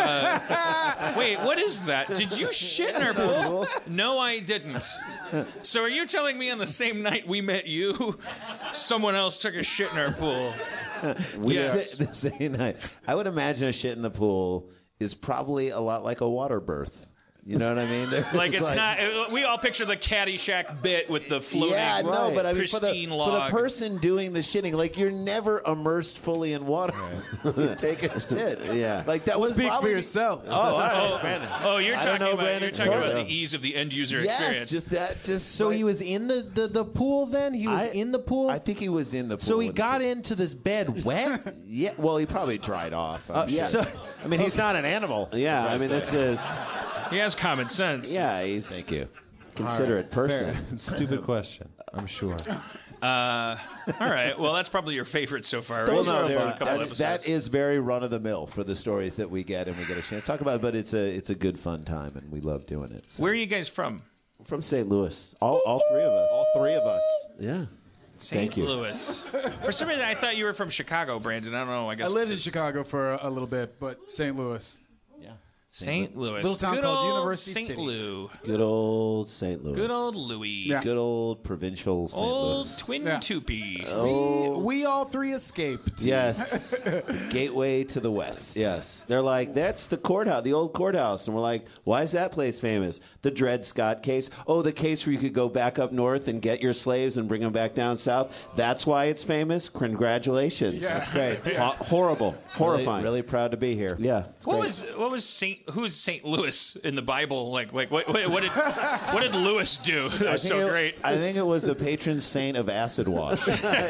Uh, wait, what is that? Did you shit in our pool? No, I didn't. So are you telling me on the same night we met you, someone else took a shit in our pool? We Yes. sit the same night. I would imagine a shit in the pool is probably a lot like a water birth. You know what I mean? Like it's not. it- We all picture the Caddyshack bit with the floating, Yeah, no, but I mean, for the, pristine for log. the person doing the shitting, like you're never immersed fully in water. Take a shit. Yeah. like that was Speak for probably, yourself. Oh, all right, Brandon. Oh, you're I talking don't know about you're Brandon's talking about story. the ease of the end user Yes, experience. just that. Just So like- he was in the, the, the pool then? He was I- in the pool? I think he was in the pool. so he when got did- into this bed wet? Yeah, well, he probably dried off. I'm Uh, sure. so- I mean, he's not an animal. Yeah, I mean, this is, He has common sense. yeah, he's Thank you. considerate person. Fair. Stupid question, I'm sure. Uh, all right. Well, that's probably your favorite so far. Right? Well, no, So they're- far, a couple that's- that episodes. is very run of the mill for the stories that we get and we get a chance to talk about. it, But it's a it's a good fun time and we love doing it. So. Where are you guys from? From Saint Louis, all all three of us. All three of us. Yeah. Saint Thank you. Louis. For some reason, I thought you were from Chicago, Brandon. I don't know. I guess I lived in Chicago for a, a little bit, but Saint Louis. Saint Louis. Little town Good called old University Saint City. Lou. Good old Saint Louis. Good old Louis. Yeah. Good old provincial Saint Old Louis. Twin Yeah. Tupi. Oh. We, we all three escaped. Yes. Gateway to the West. Yes. They're like, that's the courthouse, the old courthouse. And we're like, why is that place famous? The Dred Scott case. Oh, the case where you could go back up north and get your slaves and bring them back down south. That's why it's famous? Congratulations. Yeah. That's great. Ho- horrible. Horrifying. Really, really proud to be here. Yeah. It's What great. was what was Saint who's Saint Louis in the Bible like like what what, what did what did Louis do? That I was think so it- great. I think it was the patron saint of acid wash.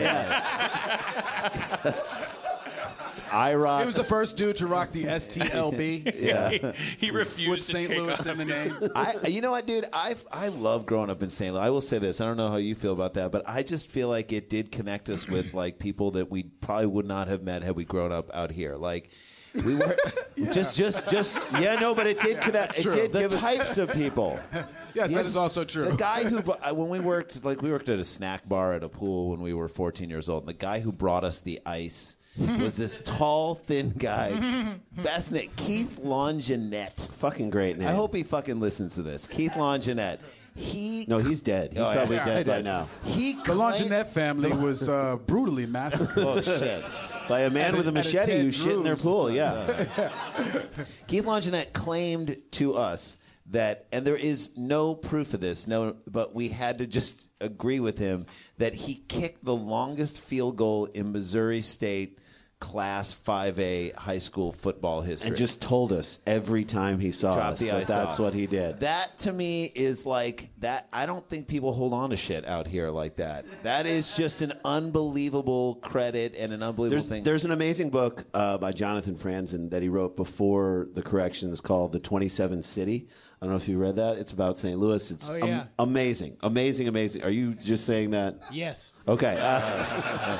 I rock. He was the first dude to rock the S T L B Yeah. he, he refused with to Saint take Louis off in the his- name. I, you know what, dude? I I love growing up in Saint Louis. I will say this. I don't know how you feel about that, but I just feel like it did connect us with like people that we probably would not have met had we grown up out here. Like we were just just just yeah, no, but it did connect. It true. did The give us Types of people. Yes, that is also true. The guy who uh, when we worked like we worked at a snack bar at a pool when we were fourteen years old, and the guy who brought us the ice was this tall, thin guy. Fascinating. Keith Longinette. Fucking great name. I hope he fucking listens to this. Keith Longinette. He No, he's dead. He's Oh, yeah. probably Yeah, dead I by did. now. He The claimed- Longinette family was uh, brutally massacred. Oh shit! By a man At a- with a at a machete Ted who shit in their Drew's. pool. Yeah. Keith Longinette claimed to us that, and there is no proof of this. No, but we had to just agree with him that he kicked the longest field goal in Missouri State Class five A high school football history. And just told us every time he saw Drop us the that ice that's off. what he did. That to me is like that. I don't think people hold on to shit out here like that. That is just an unbelievable credit and an unbelievable There's, thing. there's an amazing book uh, by Jonathan Franzen that he wrote before the corrections called The twenty-seventh City. I don't know if you read that. It's about Saint Louis. It's Oh, yeah. am- amazing, amazing, amazing. Are you just saying that? Yes. Okay. Uh,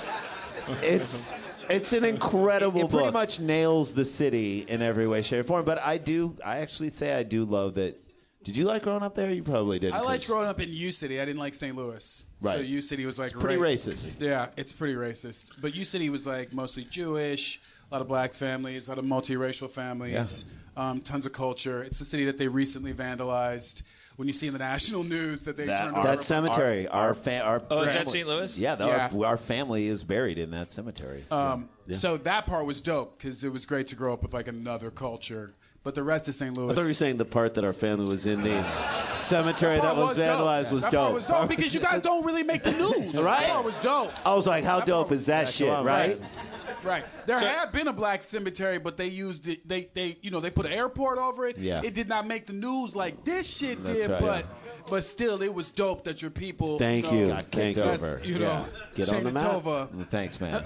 it's it's an incredible it pretty book. much nails the city in every way, shape, or form. But I do, I actually say I do love that. Did you like growing up there? You probably didn't. I liked 'cause- growing up in U City. I didn't like Saint Louis. Right. So U City was like pretty right- racist. Yeah, it's pretty racist. But U City was like mostly Jewish, a lot of black families, a lot of multiracial families, um, tons of culture. It's the city that they recently vandalized. When you see in the national news that they That, turned our, over That cemetery. Our, our, fa- our Oh, is that family- Saint Louis? Yeah, the, Yeah. Our, our family is buried in that cemetery. Um, So that part was dope because it was great to grow up with like another culture. But the rest of Saint Louis. I thought you were saying the part that our family was in the cemetery that was dope. vandalized was that dope. Part was dope because you guys don't really make the news. Right? That part was dope. I was like, how That dope part- is that shit, on, right? Right. There had been a black cemetery, but they used it. They, they, you know, they put an airport over it. Yeah. It did not make the news like this shit That's did, right, but, yeah. but still, it was dope that your people. Thank know, you. Got Thank kicked you. that's, over. You Yeah. know, Get on the map. Shanatova. Thanks, man.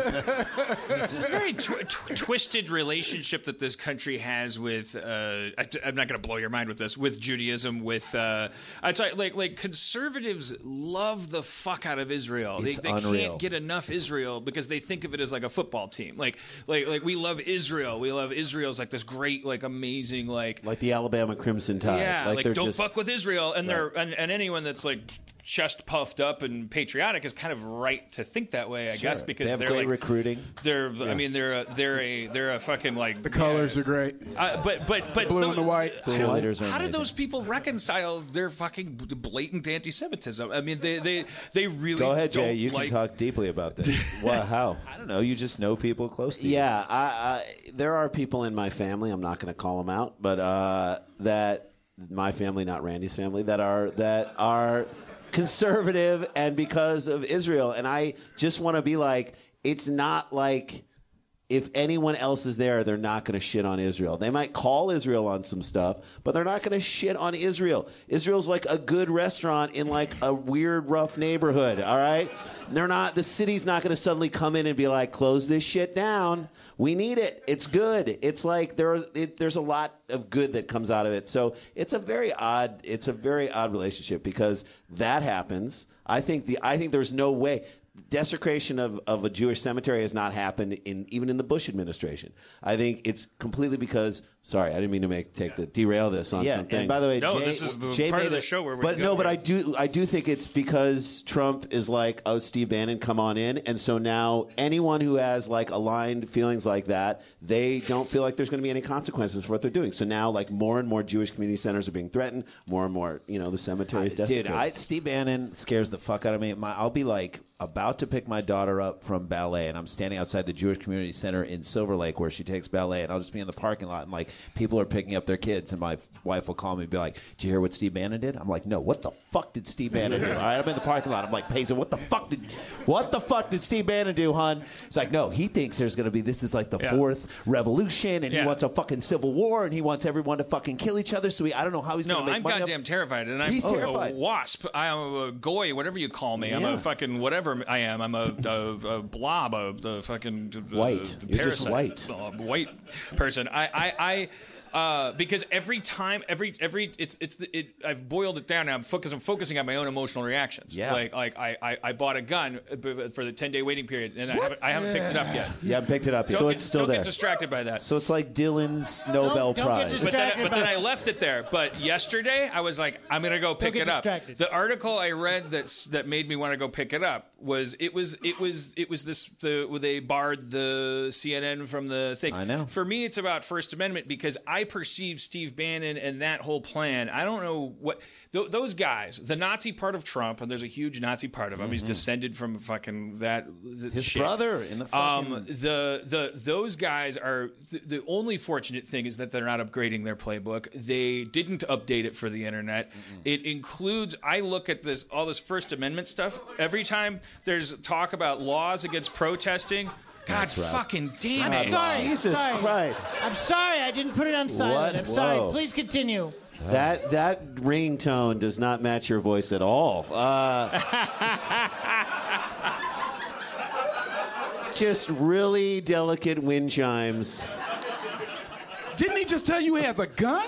It's a very tw- tw- twisted relationship that this country has with. Uh, I, am not going to blow your mind with this. With Judaism, with uh, I'd say like like conservatives love the fuck out of Israel. It's they they unreal. can't get enough Israel because they think of it as like a football team. Like like like we love Israel. We love Israel's like this great like amazing like. Like the Alabama Crimson Tide. Yeah, like, they're don't just, fuck with Israel, and they're and, and anyone that's like chest puffed up and patriotic is kind of right to think that way, I guess, because they have they're great like recruiting. they're. I mean, they're a, they're a they're a fucking like The colors are great. uh, but but but Blue tho- and the white. Cheerleaders are How did amazing. those people reconcile their fucking blatant anti-Semitism? I mean, they they they really Go ahead, Jay. don't You can like- talk deeply about this. Well, how? I don't know. You just know people close to you. Yeah, I, I, there are people in my family. I'm not going to call them out, but uh, that my family, not Randy's family, that are that are conservative and because of Israel. And I just want to be like, it's not like if anyone else is there, they're not going to shit on Israel. They might call Israel on some stuff, but they're not going to shit on Israel. Israel's like a good restaurant in like a weird, rough neighborhood, all right? They're not, the city's not going to suddenly come in and be like, close this shit down. We need it. It's good. It's like there are, it, there's a lot of good that comes out of it. So it's a very odd, it's a very odd relationship because that happens. I think the, I think there's no way. Desecration of, of a Jewish cemetery has not happened in even in the Bush administration. I think it's completely because. Sorry, I didn't mean to make take the derail this on Yeah, something. and by the way, No, Jay, this is the Jay part of made the it- show where we But go no, but here. I do I do think it's because Trump is like, oh, Steve Bannon, come on in, and so now anyone who has like aligned feelings like that, they don't feel like there's going to be any consequences for what they're doing. So now, like more and more Jewish community centers are being threatened. More and more, you know, the cemeteries. Dude, I, Steve Bannon scares the fuck out of me. My, I'll be like about to pick my daughter up from ballet, and I'm standing outside the Jewish Community Center in Silver Lake where she takes ballet, and I'll just be in the parking lot, and like people are picking up their kids, and my wife will call me and be like, "Did you hear what Steve Bannon did?" I'm like, "No, what the fuck did Steve Bannon do?" All right, I'm in the parking lot. I'm like, Paisley, what the fuck did, what the fuck did Steve Bannon do, hon? It's like, no, he thinks there's going to be this is like the Yeah. fourth revolution, and Yeah. he wants a fucking civil war, and he wants everyone to fucking kill each other. So he, I don't know how he's No, going to make I'm money. goddamn up. terrified, and I'm He's a terrified. wasp. I am a goy, whatever you call me. I'm Yeah. a fucking whatever I am. I'm a, a, a blob, a, a fucking uh, White. You're just parasite. white. A white person. I, I, I uh, because every time, every, every, it's, it's, the, it. I've boiled it down now. I'm focusing, I'm focusing on my own emotional reactions. Yeah. Like, like I, I, I bought a gun for the ten day waiting period, and I haven't, I haven't picked it up yet. You haven't picked it up yet. Don't So get, it's still don't there. get distracted by that. So it's like Dylan's Nobel Don't- don't get Prize. But then, distracted but then by- I left it there. But yesterday, I was like, I'm gonna go pick get it up. distracted. The article I read that's that made me want to go pick it up was it was it was it was this the where they barred the C N N from the thing. I know. For me, it's about First Amendment because I perceive Steve Bannon and that whole plan. I don't know what th- those guys, the Nazi part of Trump, and there's a huge Nazi part of him. He's descended from fucking that the His shit. brother in the fucking. Um, the the those guys are the, the only fortunate thing is that they're not upgrading their playbook. They didn't update it for the internet. It includes. I look at this all this First Amendment stuff every time there's talk about laws against protesting. God fucking damn I'm it! sorry. Jesus sorry. Christ. I'm sorry. I didn't put it on silent. What? I'm sorry. Whoa. Please continue. That that ringing tone does not match your voice at all. Uh, just really delicate wind chimes. Didn't he just tell you he has a gun?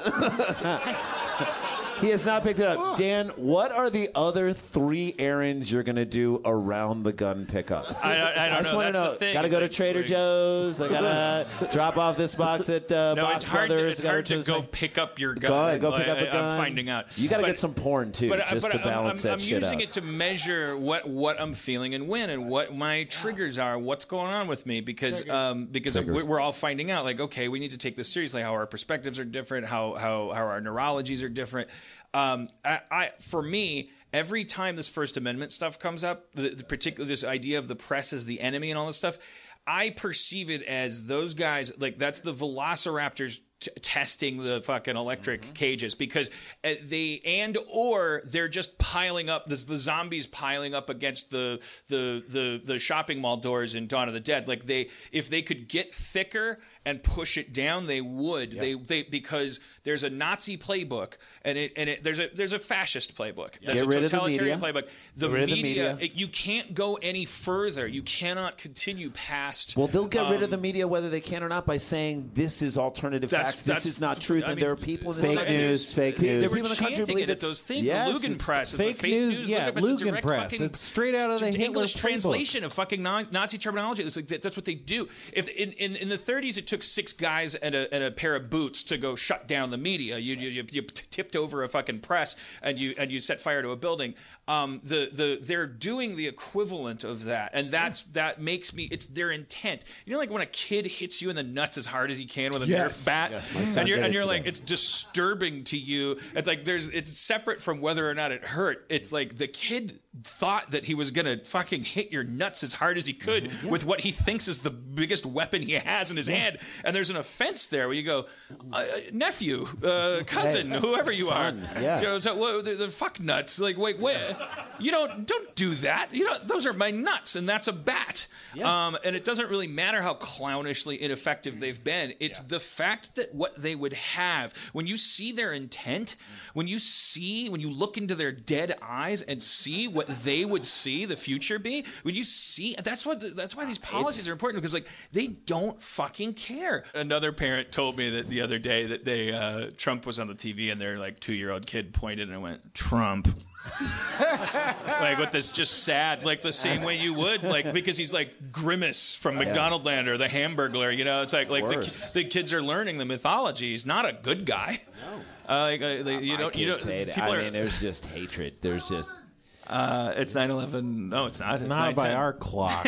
He has not picked it up. Dan, what are the other three errands you're going to do around the gun pickup? I, I, I don't just know. want to That's know. the thing. Got to It's go to like- Trader like- Joe's. I got to drop off this box at uh, No, Box it's hard. To, Brothers. it's Gotta hard to this go thing. pick up your Go gun. ahead, go pick up a I- gun. I'm finding out. You got to But- get some porn too, but, just but to balance I'm, that I'm shit using out. it to measure what, what I'm feeling and when and what my triggers are, what's going on with me because um, because I'm, we're all finding out like okay, we need to take this seriously. How our perspectives are different, how how how our neurologies are different. Um, I, I for me. Every time this First Amendment stuff comes up, the, the particular this idea of the press as the enemy and all this stuff, I perceive it as those guys like that's the velociraptors t- testing the fucking electric Mm-hmm. cages because uh, they and or they're just piling up this the zombies piling up against the the the the shopping mall doors in Dawn of the Dead. Like they if they could get thicker and push it down, they would. Yeah. They they because there's a Nazi playbook and it and it there's a there's a fascist playbook. There's Get a rid of the totalitarian media. playbook. The Get rid of the media, media. It, you can't go any further. You cannot continue past. Well, they'll get rid of um, the media whether they can or not by saying this is alternative That's- facts, that's- this is not truth, I and mean, there are people in this Fake country- news, fake There news. are They were people in the country who chanting believe it at those things. Yes, the Lugen it's press. It's fake a fake news, news. yeah, Lugen press, it's a Lugen direct press. fucking- It's straight out of the it's Hitler English playbook. translation of fucking Na- Nazi terminology. It's like that, that's what they do. If in, in, in the thirties, it took six guys and a, and a pair of boots to go shut down the media. You you, you, you tipped over a fucking press and you and you set fire to a building. Um, the the they're doing the equivalent of that, and that's that makes me. It's their intent. You know, like when a kid hits you in the nuts as hard as he can with a Yes. Nerf bat, my son and you're did and it you're like today. it's disturbing to you. It's like there's it's separate from whether or not it hurt. It's like the kid thought that he was going to fucking hit your nuts as hard as he could Mm-hmm. with what he thinks is the biggest weapon he has in his Yeah. hand. And there's an offense there where you go, uh, nephew, uh, cousin, Hey, whoever you son, are. yeah. You know, so, well, the, the fuck nuts. Like, wait, wait. You don't, don't do that. You know, those are my nuts, and that's a bat. Um, and it doesn't really matter how clownishly ineffective they've been. It's the fact that what they would have, when you see their intent, when you see, when you look into their dead eyes and see what they would see the future be, when you see, that's what, that's why these policies It's- are important, because like they don't fucking care. Another parent told me that the other day that they, uh, Trump was on the T V and their like two-year-old kid pointed and went, Trump. Like with this just sad, like the same way you would, like because he's like Grimace from McDonald Land or the Hamburglar, you know. It's like like the, Worse. the kids are learning the mythology. He's not a good guy. No, uh, like, uh, they- you My don't. You kids don't. hate it. People I are. mean, there's just hatred. There's just. Uh, it's nine eleven. No, it's not. It's Not by nine ten. our clock.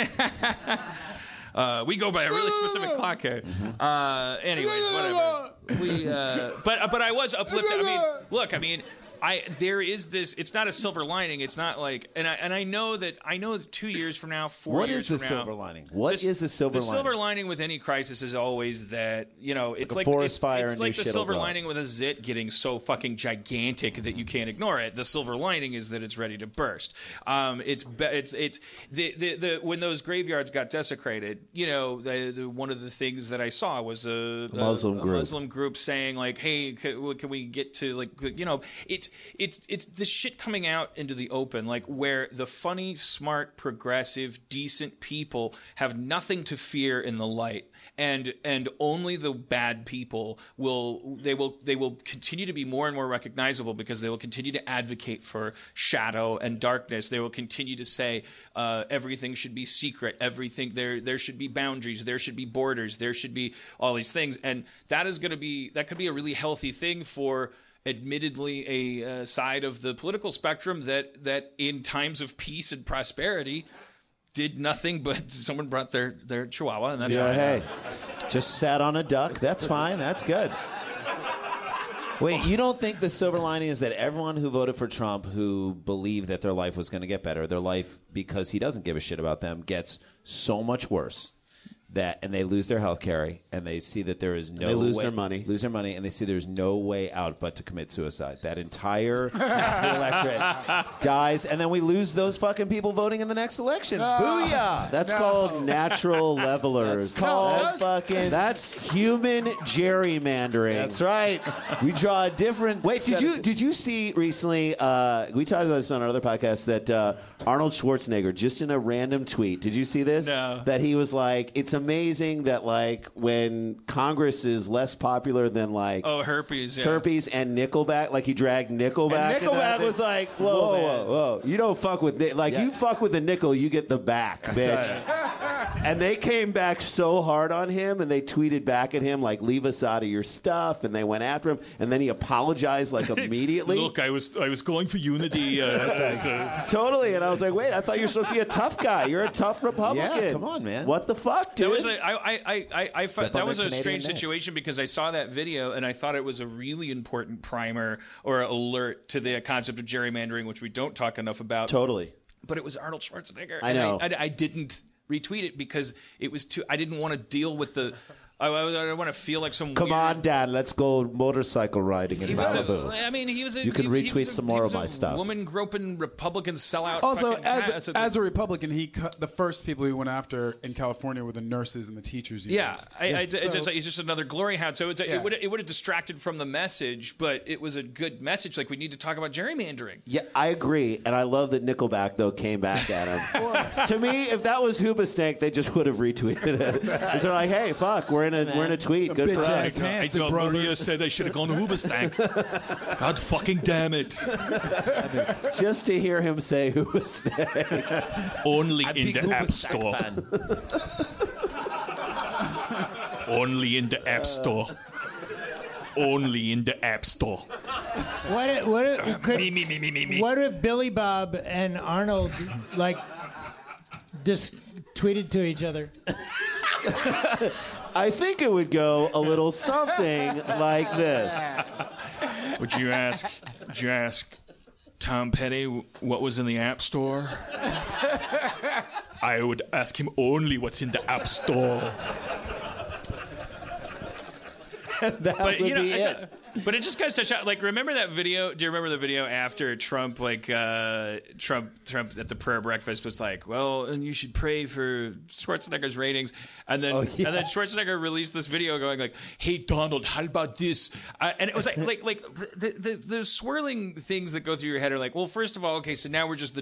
Uh, we go by a really specific clock here. Uh, anyways, whatever. We, uh, but but I was uplifted. I mean, look, I mean, I there is this. It's not a silver lining. It's not like, and I and I know that I know that two years from now, four What years is the from now, silver lining? What this- is the silver the lining? silver lining with any crisis is always that you know it's, like like, a forest it's, fire It's and like your the shit'll silver go. lining with a zit getting so fucking gigantic that you can't ignore it. The silver lining is that it's ready to burst. Um, it's be- it's it's the, the the when those graveyards got desecrated. You know, the, the, one of the things that I saw was a, a Muslim a group. Muslim group saying like, "Hey, can, can we get to like you know?" It's it's it's this shit coming out into the open, like where the funny, smart, progressive, decent people have nothing to fear in the light, and and only the bad people will they will they will continue to be more and more recognizable because they will continue to advocate for shadow and darkness. They will continue to say uh, everything should be secret, everything there there should be boundaries, there should be borders, there should be all these things, and that is going to be that could be a really healthy thing for admittedly a uh, side of the political spectrum that that in times of peace and prosperity did nothing but someone brought their their chihuahua and that's Yeah, fine. hey, just sat on a duck. That's fine. That's good. Wait, you don't think the silver lining is that everyone who voted for Trump, who believed that their life was going to get better, their life, because he doesn't give a shit about them, gets so much worse? That and they lose their health care, and they see that there is no They lose way, their money. lose their money, and they see there's no way out but to commit suicide. That entire electorate dies, and then we lose those fucking people voting in the next election. Booyah! That's No. called natural levelers. That's called that's, fucking. that's human gerrymandering. That's right. We draw a different. Wait, did set you of- did you see recently? Uh, we talked about this on our other podcast that uh, Arnold Schwarzenegger, just in a random tweet, did you see this? No. That he was like, it's amazing that like when Congress is less popular than like Oh, herpes. Yeah. Herpes and Nickelback, like he dragged Nickelback. And into that Nickelback thing. was like, whoa, whoa, whoa, man. whoa, you don't fuck with Ni- like Yeah. you fuck with the nickel, you get the back, bitch. And they came back so hard on him, and they tweeted back at him like, "Leave us out of your stuff," and they went after him, and then he apologized like immediately. Look, I was I was going for unity. Uh, uh, Totally, and I was like, "Wait, I thought you were supposed to be a tough guy. You're a tough Republican. Yeah, come on, man. What the fuck, dude?" That was a, I, I, I, I, I Step that on was their a Canadian strange necks. situation because I saw that video and I thought it was a really important primer or alert to the concept of gerrymandering, which we don't talk enough about. Totally. But it was Arnold Schwarzenegger. I and know. I, I didn't retweet it because it was too. I didn't want to deal with the. I, I, I don't want to feel like some. Come weird, on, Dad, let's go motorcycle riding in He was Malibu. a, I mean, he was a. You can he, he retweet was a- some he more was of my a stuff. Woman groping Republican sellout. Also, fucking as cat. a, as a Republican, he cut the first people he went after in California were the nurses and the teachers unions. Yeah, I, I, it's, So- just, he's just another glory hound. So it's a, Yeah. it would it would have distracted from the message, but it was a good message. Like we need to talk about gerrymandering. Yeah, I agree, and I love that Nickelback though came back at him. To me, if that was Hoobastank, they just would have retweeted it. 'Cause they're like, "Hey, fuck, we're in a we're in a tweet. Good for bitch us." ass Hanson brothers. said I should have gone to Hoobastank. God fucking damn it! Just to hear him say Hoobastank. Only in the App Store. Only in the App Store. Only in the App Store. What if, what if, could, Me, me, me, me, me, me. what if Billy Bob and Arnold like just tweeted to each other? I think it would go a little something like this. Would you ask? Would you ask? Tom Petty what was in the App Store, I would ask him only what's in the App Store. that But would you know, be I- it. But it just goes to show, like, remember that video? Do you remember the video after Trump, like, uh, Trump, Trump at the prayer breakfast was like, well, and you should pray for Schwarzenegger's ratings, and then, Oh, and then yes. Schwarzenegger released this video going like, hey Donald, how about this? Uh, and it was like, like, like the, the the swirling things that go through your head are like, well, first of all, okay, so now we're just the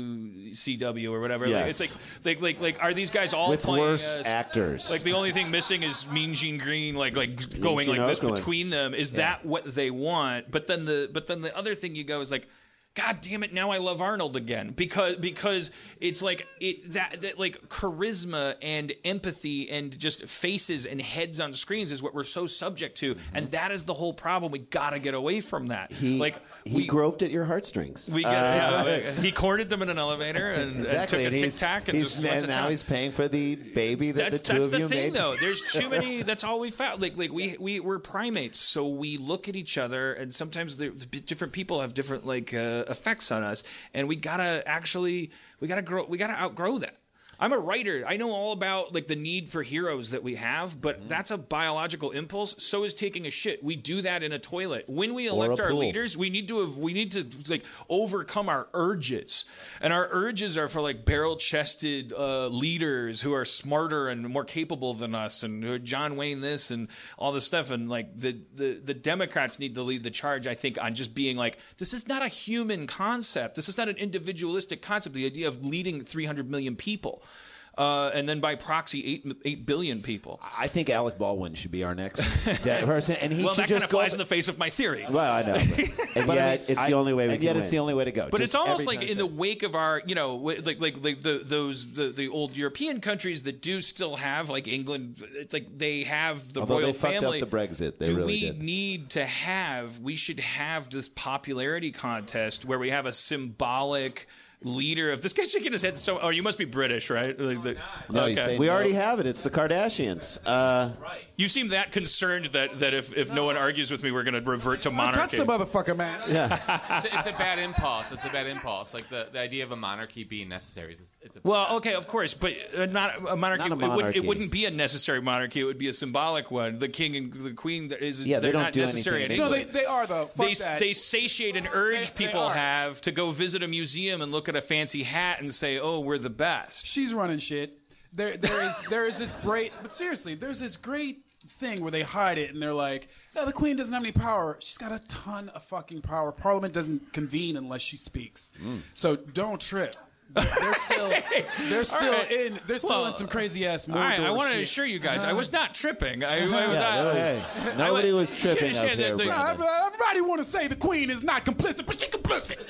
W C W or whatever. Like, Yes. it's like, like, like, like, are these guys all With playing worse uh, actors. Like the only thing missing is Mean Gene Green, like, like going Gene like this Okerlund. between them. Is that what they want? But then the but then the other thing you go is like, God damn it! Now I love Arnold again because because it's like it that, that like charisma and empathy and just faces and heads on screens is what we're so subject to, and that is the whole problem. We got to get away from that. He, like he we groped at your heartstrings. we get, Uh, yeah, he cornered them in an elevator and, and exactly. took a and tic he's, tac and he's, just went and to now town. he's paying for the baby that That's, the two that's of the you thing, made. though. There's too many. That's all we found. Like, like we we we're primates, so we look at each other, and sometimes the, the different people have different like uh, effects on us, and we gotta actually we gotta grow. We gotta outgrow that. I'm a writer. I know all about like the need for heroes that we have, but that's a biological impulse. So is taking a shit. We do that in a toilet. When we Or elect a our pool. leaders, we need to have, we need to like overcome our urges, and our urges are for like barrel-chested uh, leaders who are smarter and more capable than us, and who are John Wayne this and all this stuff. And like the the the Democrats need to lead the charge, I think, on just being like, this is not a human concept. This is not an individualistic concept. The idea of leading three hundred million people. Uh, and then by proxy, eight eight billion people. I think Alec Baldwin should be our next de- person, and he well, should that kind just of go. flies in the face of my theory. Well, I know, but, and But I yet mean, it's I- the only way we and can yet win. it's the only way to go. But Just it's almost every like time in the say- wake of our, you know, like like like the, those the, the old European countries that do still have, like England. It's like they have the Although royal they fucked up family. the Brexit. They do really we did. need to have? We should have this popularity contest where we have a symbolic leader of this guy's shaking his head. So, oh, you must be British, right? Like the- No, you say we no. already have it. It's the Kardashians. Uh, You seem that concerned that, that if, if no one argues with me, we're going to revert to Touch monarchy. the motherfucker, man. yeah. It's a, it's a bad impulse. It's a bad impulse. Like the, the idea of a monarchy being necessary is it's a Well, okay, of course, but uh, not a monarchy. Not a It, wouldn't, monarchy. it wouldn't be a necessary monarchy. It would be a symbolic one. The king and the queen is Yeah, they they're don't not do necessary in anything No, England. they, they are though. Fuck they, that. they satiate an urge They- they people are. have to go visit a museum and look at a fancy hat and say, "Oh, we're the best." She's running shit. There, there is, there is this great, but seriously, there's this great thing where they hide it and they're like, "No, the queen doesn't have any power. She's got a ton of fucking power. Parliament doesn't convene unless she speaks. So don't trip." They're they're still, they're still right. in, they're still Well, in some crazy ass All right, I Mordor want to shit. assure you guys, I was not tripping. I, I was Yeah, not, no, hey, nobody I- was tripping you up understand there, that the- Brandon. Uh, Everybody want to say the queen is not complicit, but she's complicit.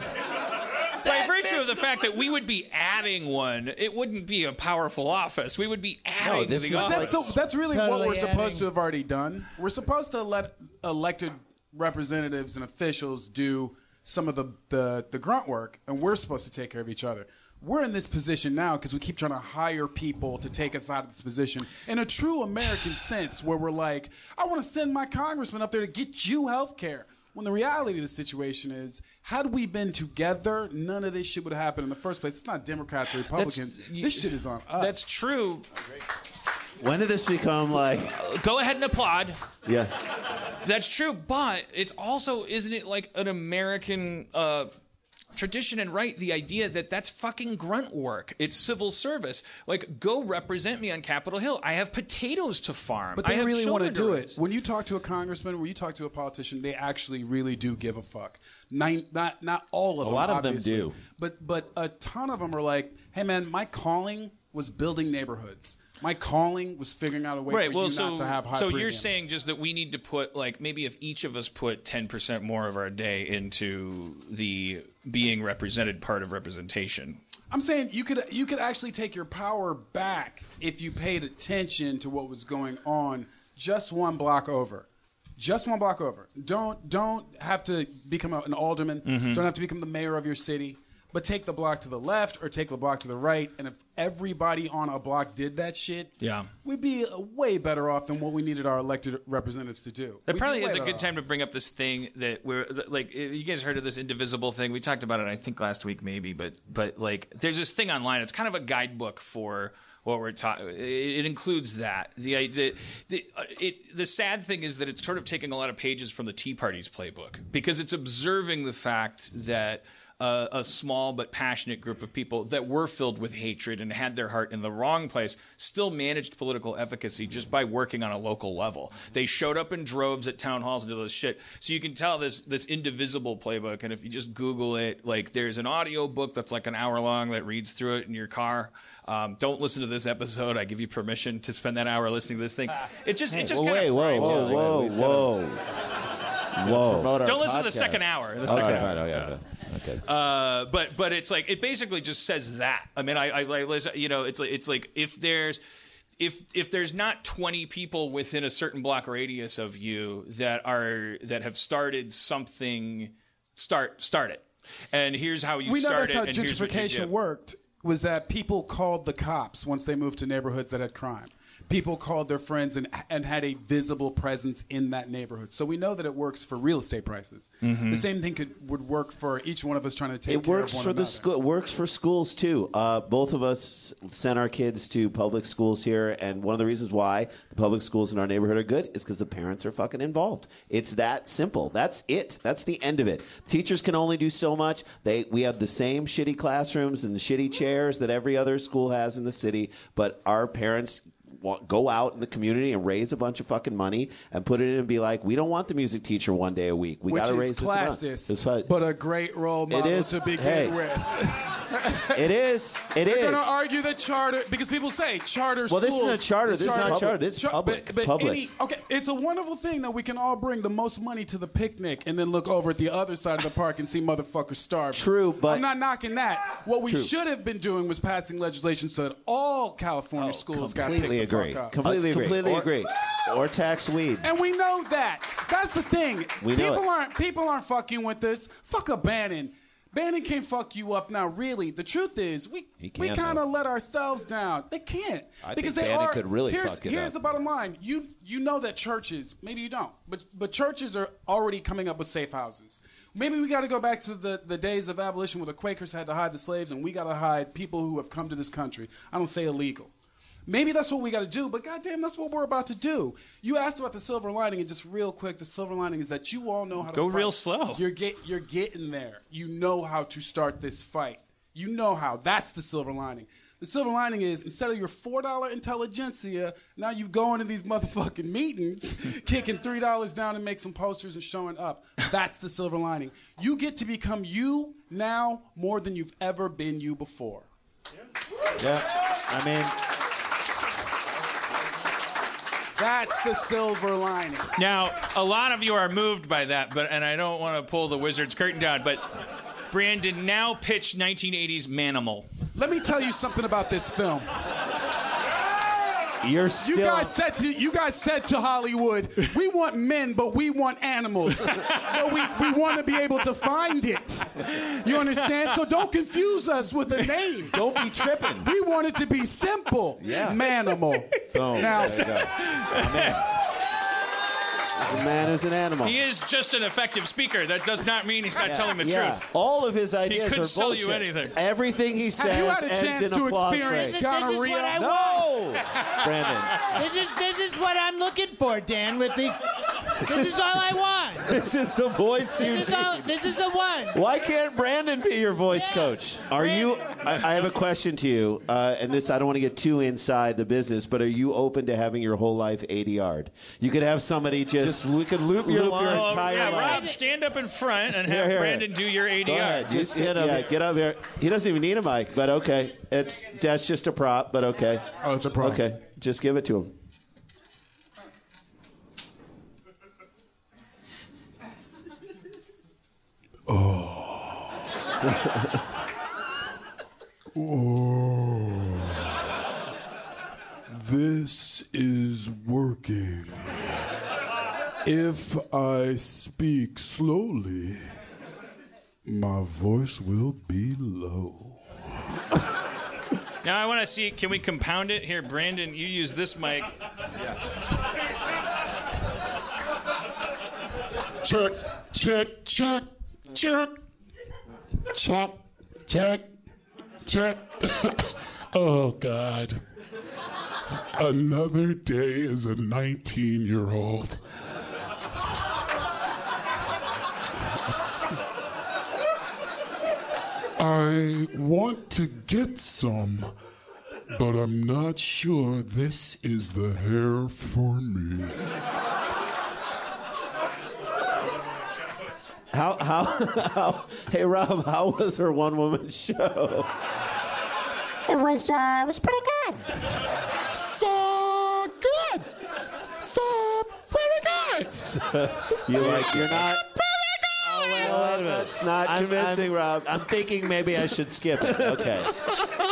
By virtue of the fact that we would be adding one, it wouldn't be a powerful office. We would be adding this the is office. That's, the, that's really what Totally we're supposed adding. to have already done. We're supposed to let elected representatives and officials do some of the, the, the grunt work, and we're supposed to take care of each other. We're in this position now because we keep trying to hire people to take us out of this position in a true American sense where we're like, I want to send my congressman up there to get you health care. When the reality of the situation is, had we been together, none of this shit would have happened in the first place. It's not Democrats or Republicans. That's- this shit is on us. That's true. When did this become like? Go ahead and applaud. Yeah. That's true, but it's also, isn't it like an American uh, tradition and right? The idea that that's fucking grunt work. It's civil service. Like, go represent me on Capitol Hill. I have potatoes to farm. But I they have really want to children do it. raise. When you talk to a congressman, when you talk to a politician, they actually really do give a fuck. Nine, not not all of A them. lot of them obviously. do. But but a ton of them are like, hey man, my calling was building neighborhoods. My calling was figuring out a way Right. for Well, you so not to have high so you're premiums. saying just that we need to put like maybe if each of us put ten percent more of our day into the being represented part of representation. I'm saying you could you could actually take your power back if you paid attention to what was going on just one block over. Just one block over. Don't don't have to become a- an alderman. Mm-hmm. Don't have to become the mayor of your city. but take the block to the left or take the block to the right. And if everybody on a block did that shit, Yeah. we'd be uh, way better off than what we needed our elected representatives to do. That We'd probably be is way a better good off. time to bring up this thing that we're like. You guys heard of this indivisible thing? We talked about it, I think, last week, maybe. But but like, there's this thing online. It's kind of a guidebook for what we're talking. It, it includes that. The the the uh, it the sad thing is that it's sort of taking a lot of pages from the Tea Party's playbook because it's observing the fact that. Uh, a small but passionate group of people that were filled with hatred and had their heart in the wrong place still managed political efficacy just by working on a local level. They showed up in droves at town halls and did this shit. So you can tell this this indivisible playbook, and if you just Google it, like there's an audio book that's like an hour long that reads through it in your car. Um, don't listen to this episode. I give you permission to spend that hour listening to this thing. It just it just Well, kind wait, of whoa, frames whoa, you. whoa, whoa, whoa. Don't listen to the second hour. The second Okay, hour. fine, okay, okay. Uh, but but it's like it basically just says that. I mean, I, I like you know, it's like it's like if there's if if there's not twenty people within a certain block radius of you that are that have started something, start start it. And here's how you we know start that's how it. And here's what you gentrification do. worked. Was that people called the cops once they moved to neighborhoods that had crime. People called their friends and and had a visible presence in that neighborhood. So we know that it works for real estate prices. Mhm. The same thing could would work for each one of us trying to take It care works of one for another. the school. It works for schools too. Uh, both of us sent our kids to public schools here, and one of the reasons why the public schools in our neighborhood are good is because the parents are fucking involved. It's that simple. That's it. That's the end of it. Teachers can only do so much. They we have the same shitty classrooms and shitty chairs that every other school has in the city, but our parents wa- go out in the community and raise a bunch of fucking money and put it in and be like, we don't want the music teacher one day a week. We Which got to is raise this amount. classist, It's fine. but a great role model is. to begin Hey. with. It is. It They're is. going to argue that charter because people say charter Well, schools. this isn't a charter. This is not charter. This is Char- public. But, but Public. Any, okay, it's a wonderful thing that we can all bring the most money to the picnic and then look over at the other side of the park and see motherfuckers starving. True, but I'm not knocking that. What we True. should have been doing was passing legislation so that all California schools got picked completely the agree. fuck up. Completely agree. Completely agree. Or tax weed. And we know that. That's the thing. We know people it. aren't people aren't fucking with this. Fuck a Bannon. Bannon can't fuck you up now. Really, the truth is, we He we can, kind of though. let ourselves down. They can't I because think they Bannon are. could really here's fuck it here's up. the bottom line. You you know that churches, maybe you don't, but but churches are already coming up with safe houses. Maybe we got to go back to the, the days of abolition where the Quakers had to hide the slaves, and we got to hide people who have come to this country. I don't say illegal. Maybe that's what we got to do, but goddamn, that's what we're about to do. You asked about the silver lining, and just real quick, the silver lining is that you all know how to Go fight. real slow. You're get you're getting there. You know how to start this fight. You know how. That's the silver lining. The silver lining is instead of your four dollar intelligentsia, now you go into these motherfucking meetings, kicking three dollars down and make some posters and showing up. That's the silver lining. You get to become you now more than you've ever been you before. Yeah. I mean, That's the silver lining. Now, a lot of you are moved by that, but and I don't want to pull the wizard's curtain down, but Brandon, now pitch nineteen eighties Manimal. Let me tell you something about this film. you're You still. guys said to you guys said to Hollywood, we want men, but we want animals. But we, we want to be able to find it. You understand? So don't confuse us with a name. Don't be tripping. We want it to be simple. Yeah. Manimal. Boom. Now, There you go. Amen. The man is an animal. He is just an effective speaker. That does not mean he's not Yeah. telling the Yeah. truth. All of his ideas could are sell bullshit. you anything. Everything he says have you had a ends chance in to applause experience break. This is gonorrhea? what I No, Brandon. This is this is what I'm looking for, Dan. With these, this is all I want. This is the voice you This is need. all. This is the one. Why can't Brandon be your voice Yeah. coach? Are you? I, I have a question to you, uh, and this I don't want to get too inside the business, but are you open to having your whole life A D R'd? You could have somebody just, we could loop your, Oh, entire yeah, life. Rob, stand up in front and have Here, here. Brandon do your A D Go R. ahead. Just get up. Yeah, get up here. He doesn't even need a mic, but okay. It's that's just a prop, but okay. Oh, it's a prop. Okay, just give it to him. This is working. If I speak slowly, My voice will be low. Now I want to see. Can we compound it here, Brandon? You use this mic. Check, check, check, check. Check. Check, check. Oh, God. Another day as a nineteen-year-old. I want to get some, but I'm not sure this is the hair for me. How, how, how, hey, Rob, how was her one-woman show? It was, uh, it was pretty good. So good. So pretty good. You like, you're not... Oh, wait, wait a minute. It's not I'm- convincing, I'm- Rob. I'm thinking maybe I should skip it. Okay. Look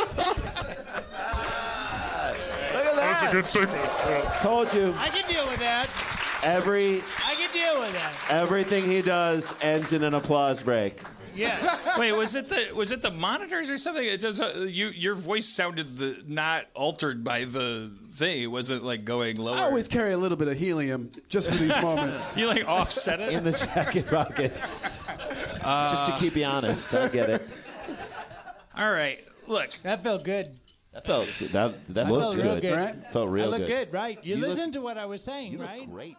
at That's a that. good segment. Yeah. Told you. I can deal with that. Every, I can deal with that. everything he does ends in an applause break. Yeah. Wait, was it the was it the monitors or something? It does, uh, you your voice sounded the, not altered by the thing. It wasn't like going lower. I always carry a little bit of helium just for these moments. You like offset it In the jacket pocket. Just to keep you honest. I get it. All right, look. That felt good. That felt that that I looked felt real good. good. Right? Felt real I look good. good, right? You, You look- listened to what I was saying, You right? look great.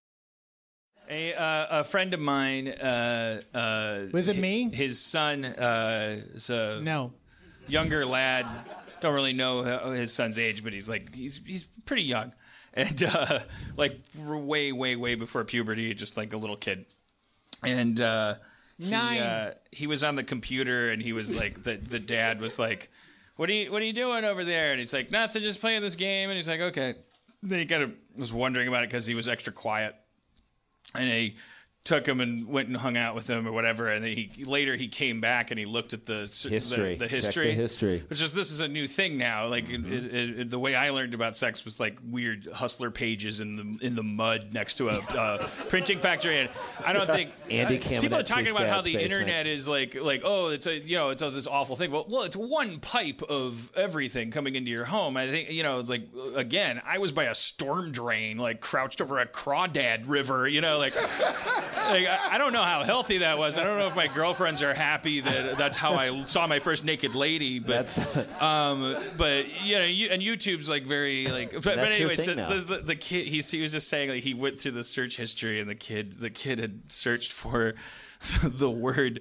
A uh, a friend of mine. Uh, uh, Was it hi- me? His son uh, is a No. younger lad. Don't really know uh, his son's age, but he's like he's he's pretty young, and uh, like way way way before puberty, just like a little kid, and uh, he, Nine. Uh, he was on the computer, and he was like the the dad was like, "What are you what are you doing over there?" And he's like, "Nothing, just playing this game." And he's like, "Okay." Then he kind of was wondering about it because he was extra quiet. And he took him and went and hung out with him or whatever. And then he later he came back and he looked at the History. the, the Check history, the history. which is this is a new thing now. Like Mm-hmm. it, it, it, the way I learned about sex was like weird hustler pages in the in the mud next to a uh, printing factory. And I don't think Andy uh, people are Kamenetzky's talking about how dad's the basement. internet is like like oh it's a you know it's a, this awful thing. Well, well, it's one pipe of everything coming into your home. I think you know it's like again I was by a storm drain like crouched over a crawdad river. You know like. Like, I I don't know how healthy that was. I don't know if my girlfriends are happy that that's how I saw my first naked lady. But, um, but you know, you, and YouTube's like very like. But, but That's your anyway, thing so now. the, the, the kid he, he was just saying like he went through the search history and the kid the kid had searched for the word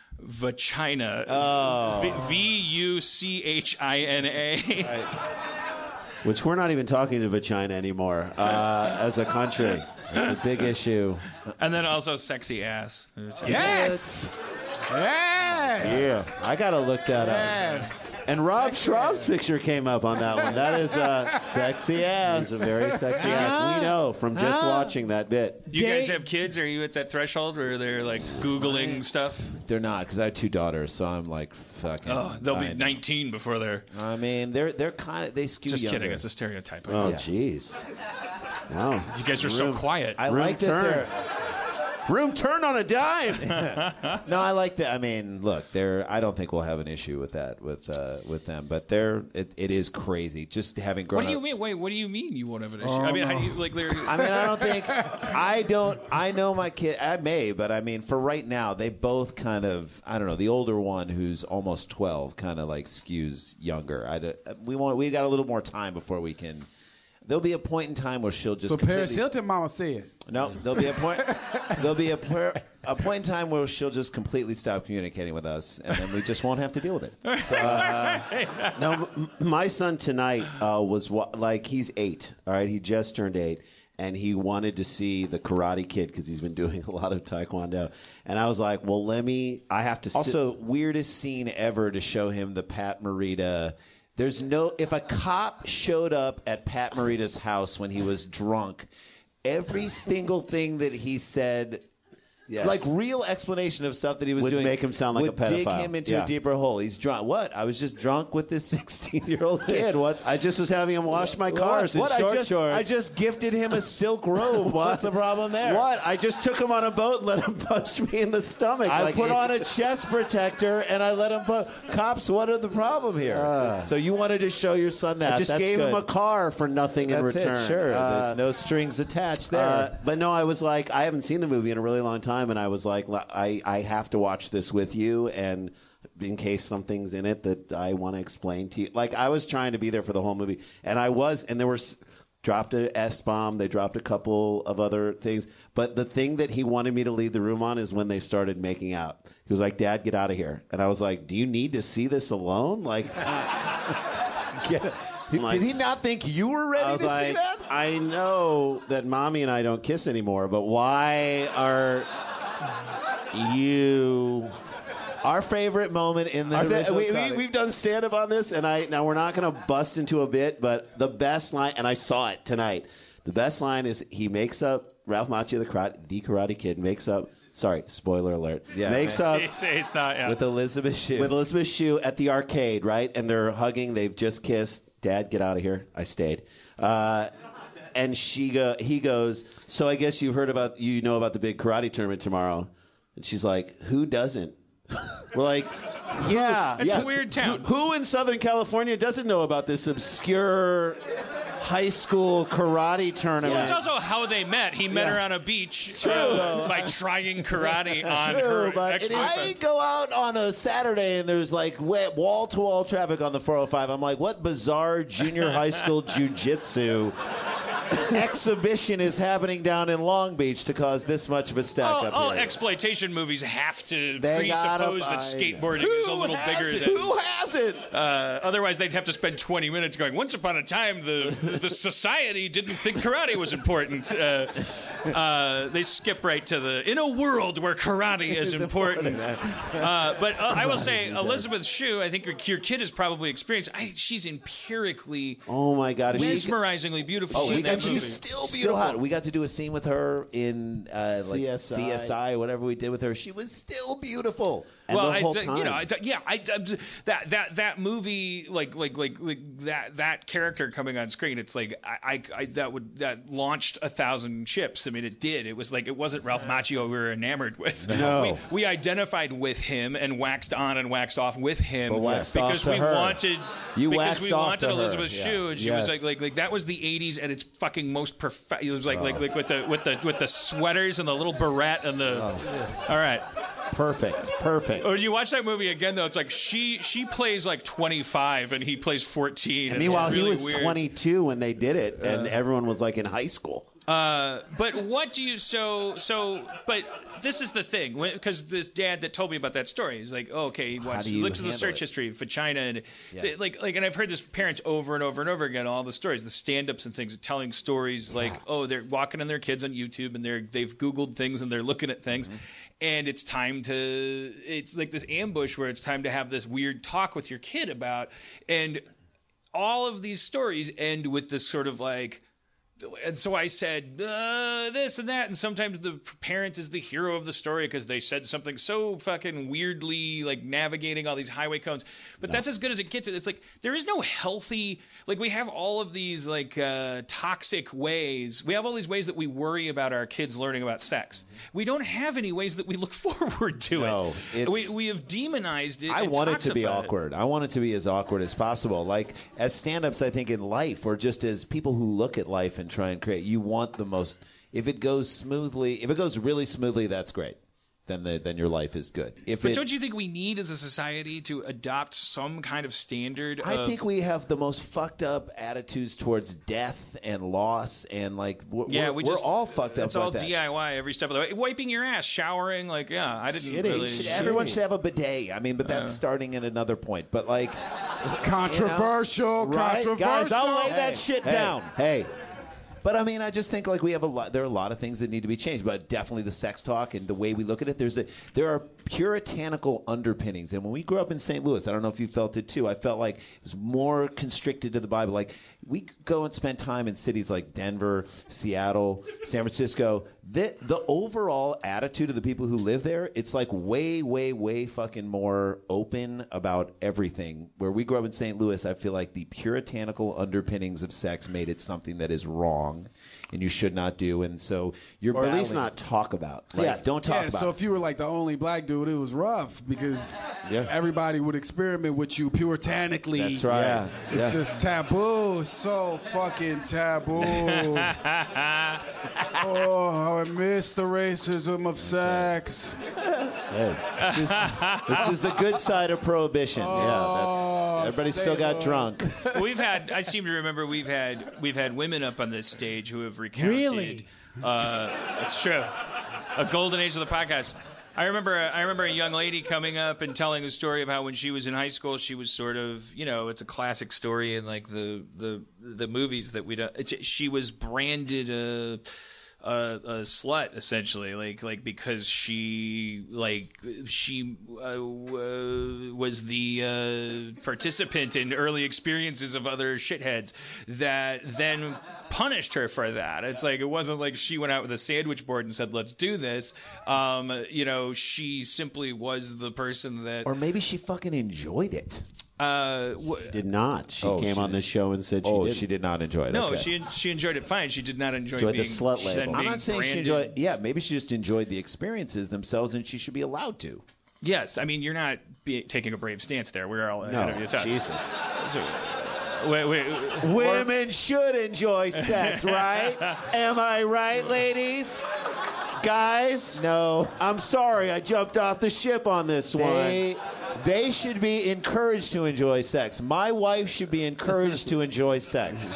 vagina. Oh. V U C H I N A. Which we're not even talking to vagina anymore uh, as a country. It's a big issue. And then also sexy ass. Yes! Yes! Yeah. I gotta look that up. Yes! And Rob Schraub's picture came up on that one. That is uh, Sexy ass. is a very sexy ass. We know from just Huh? watching that bit. You guys Dave- have kids? Are you at that threshold where they're like Googling stuff? They're not because I have two daughters, so I'm like fucking. Oh, they'll be I know. nineteen before they're. I mean, they're they're kind of they skew Just younger. kidding. It's a stereotype. Oh, Yeah. jeez. Wow. You guys are so Room- quiet. I Room like that turn. they're. Room turn on a dime. No, I like that. I mean, look, they're. I don't think we'll have an issue with that with uh, with them, but they're. It, it is crazy just having grown What do you up. mean? Wait, what do you mean you won't have an issue? I mean, how do you like? They're, I mean, I don't think I don't. I know my kid. I may, but I mean, for right now, they both kind of. I don't know. The older one, who's almost twelve, kind of like skews younger. I do- we want. We got a little more time before we can. There'll be a point in time where she'll just. So Paris completely- Hilton mama said. No, there'll be a point. There'll be a per, a point in time where she'll just completely stop communicating with us, and then we just won't have to deal with it. So, uh, No, m- my son tonight uh, was wa- like he's eight. All right, he just turned eight, and he wanted to see the Karate Kid because he's been doing a lot of Taekwondo. And I was like, "Well, let me. I have to." Sit- also, weirdest scene ever to show him the Pat Morita. There's no. If a cop showed up at Pat Morita's house when he was drunk, every single thing that he said Yes. Like real explanation of stuff that he was Would doing make him sound like would a dig pedophile. him into Yeah. a deeper hole. He's drunk. What? I was just drunk with this sixteen-year-old kid. What's I just was having him wash my cars what? in short I just, shorts. I just gifted him a silk robe. What's the problem there? What? I just took him on a boat and let him punch me in the stomach. I like put on a chest protector and I let him put. Cops, what are the problem here? Uh, so you wanted to show your son that? I just That's gave good. him a car for nothing in That's return. it. Sure. Uh, There's no strings attached there. Uh, but no, I was like, I haven't seen the movie in a really long time, and I was like, I, I have to watch this with you, and in case something's in it that I want to explain to you. Like, I was trying to be there for the whole movie, and I was, and there was dropped a S-bomb, they dropped a couple of other things, but the thing that he wanted me to leave the room on is when they started making out. He was like, Dad, get out of here. And I was like, do you need to see this alone? Like, get Like, did he not think you were ready I was to like, see that? I know that Mommy and I don't kiss anymore, but why are you? Our favorite moment in the Our fa- original we, we, comedy. we've done stand up on this, and I now we're not going to bust into a bit, but the best line, and I saw it tonight. The best line is he makes up Ralph Macchio, the karate, the Karate Kid, makes up. Sorry, spoiler alert. Yeah, makes man. up It's, it's not. Yeah. with Elizabeth Shue. with Elizabeth Shue at the arcade, right? And they're hugging. They've just kissed. Dad, get out of here. I stayed. Uh, and she go, he goes, so I guess you heard about, you know about the big karate tournament tomorrow. And she's like, who doesn't? We're like, yeah. It's yeah. a weird town. Who, who in Southern California doesn't know about this obscure high school karate tournament? It's also how they met. He met Yeah. her on a beach uh, by trying karate on True, her but ex it- I go out on a Saturday and there's like wall to wall traffic on the four oh five. I'm like, what bizarre junior high school jujitsu exhibition is happening down in Long Beach to cause this much of a stack all, up all here? exploitation movies have to They gotta presuppose that find- skateboarding is a Who little has bigger it? than. Who has it? Uh, otherwise, they'd have to spend twenty minutes going. Once upon a time, the the society didn't think karate was important. Uh, uh, they skip right to the in a world where karate is important. Uh, but uh, I will say, Elizabeth Shue, I think your, your kid has probably experienced. I, she's empirically, Oh my God! She, mesmerizingly beautiful. Oh, in we that got movie. she's still beautiful. hot. We got to do a scene with her in uh, like C S I. C S I, whatever we did with her. She was still beautiful. And well, the whole I, time. you know, I, yeah, I, I, that that that movie, like like like like that that character coming on screen, it's like I, I, I that would that launched a thousand ships. I mean, it did. It was like it wasn't Ralph Macchio we were enamored with. No. we, we identified with him and waxed on and waxed off with him But waxed off because to we her. wanted You because waxed we off wanted to her. Elizabeth Yeah. Shue, and she Yes. was like like like that was the eighties at its fucking most perfect. It was like Oh. like like with the with the with the sweaters and the little barrette and the. Oh. All right. perfect, perfect. When you watch that movie again, though, it's like she she plays like twenty-five and he plays fourteen. And and meanwhile, it's he really was weird. twenty-two when they did it, and everyone was like in high school. Uh, but what do you so so? But this is the thing, because this dad that told me about that story, he's like, oh, okay, he watched, do he you looked at the handle search it? history for China, and Yeah. they- like like, and I've heard this parents over and over and over again, all the stories, the stand-ups and things, telling stories like, oh, they're walking on their kids on YouTube, and they're they've Googled things and they're looking at things. And it's time to, it's like this ambush where it's time to have this weird talk with your kid about, and all of these stories end with this sort of like, and so I said uh, this and that, and sometimes the parent is the hero of the story because they said something so fucking weirdly, like navigating all these highway cones. But that's as good as it gets. It's like there is no healthy, like we have all of these like uh, toxic ways. We have all these ways that we worry about our kids learning about sex. We don't have any ways that we look forward to No, it. it's- We we have demonized it. I and want it to be toxified it. awkward. I want it to be as awkward as possible. Like as stand-ups, I think in life, or just as people who look at life and try and create, you want the most. If it goes smoothly, if it goes really smoothly, that's great. Then the, then your life is good. If But it, don't you think we need, as a society, to adopt some kind of standard? I of, think we have the most fucked up attitudes towards death and loss, and like we're, Yeah, we're, we we're just, all fucked up It's all like that. D I Y every step of the way. Wiping your ass, showering, like yeah, I didn't Shitty. really. Should- everyone should have a bidet. I mean, but that's Uh. starting at another point. But like, Controversial, right, controversial. guys, I'll lay that Hey, shit hey, down. Hey, But I mean, I just think like we have a lot. There are a lot of things that need to be changed, but definitely the sex talk and the way we look at it. There's a there are puritanical underpinnings, and when we grew up in Saint Louis, I don't know if you felt it too. I felt like it was more constricted to the Bible. Like we go and spend time in cities like Denver, Seattle, San Francisco. The, the overall attitude of the people who live there, it's like way, way, way fucking more open about everything. Where we grew up in Saint Louis, I feel like the puritanical underpinnings of sex made it something that is wrong and you should not do. And so you're Or at least battling- not talk about. Like, yeah, don't talk yeah, about so it. if you were like the only black dude, it was rough because Yeah. everybody would experiment with you puritanically. That's right. Yeah. It's Yeah. just taboo. So fucking taboo. Oh, how I miss the racism of sex. Hey, this, is, this is the good side of prohibition. Oh, yeah, that's everybody still got drunk. We've had. I seem to remember we've had we've had women up on this stage who have recounted. Really? Uh, it's true. A golden age of the podcast. I remember. I remember a young lady coming up and telling a story of how when she was in high school, she was sort of, you know, it's a classic story in like the the the movies that we don't. It's, she was branded a. A, a slut, essentially, like like because she like she uh, w- was the uh, participant in early experiences of other shitheads that then punished her for that. It's like it wasn't like she went out with a sandwich board and said, "Let's do this." Um, you know, she simply was the person that, or maybe she fucking enjoyed it. Uh, w- Did not. She Oh, came she on the did. show and said she Oh, did. she did not enjoy it. no, Okay. she she enjoyed it fine. She did not enjoy enjoyed being the slut then label. I'm being not saying she branded. enjoyed. Yeah, maybe she just enjoyed the experiences themselves, and she should be allowed to. Yes, I mean you're not be- taking a brave stance there. We're all ahead of your time. Jesus. So, wait, wait, Women should enjoy sex, right? Am I right, ladies? Guys? No. I'm sorry, I jumped off the ship on this They, one. they should be encouraged to enjoy sex. My wife should be encouraged to enjoy sex.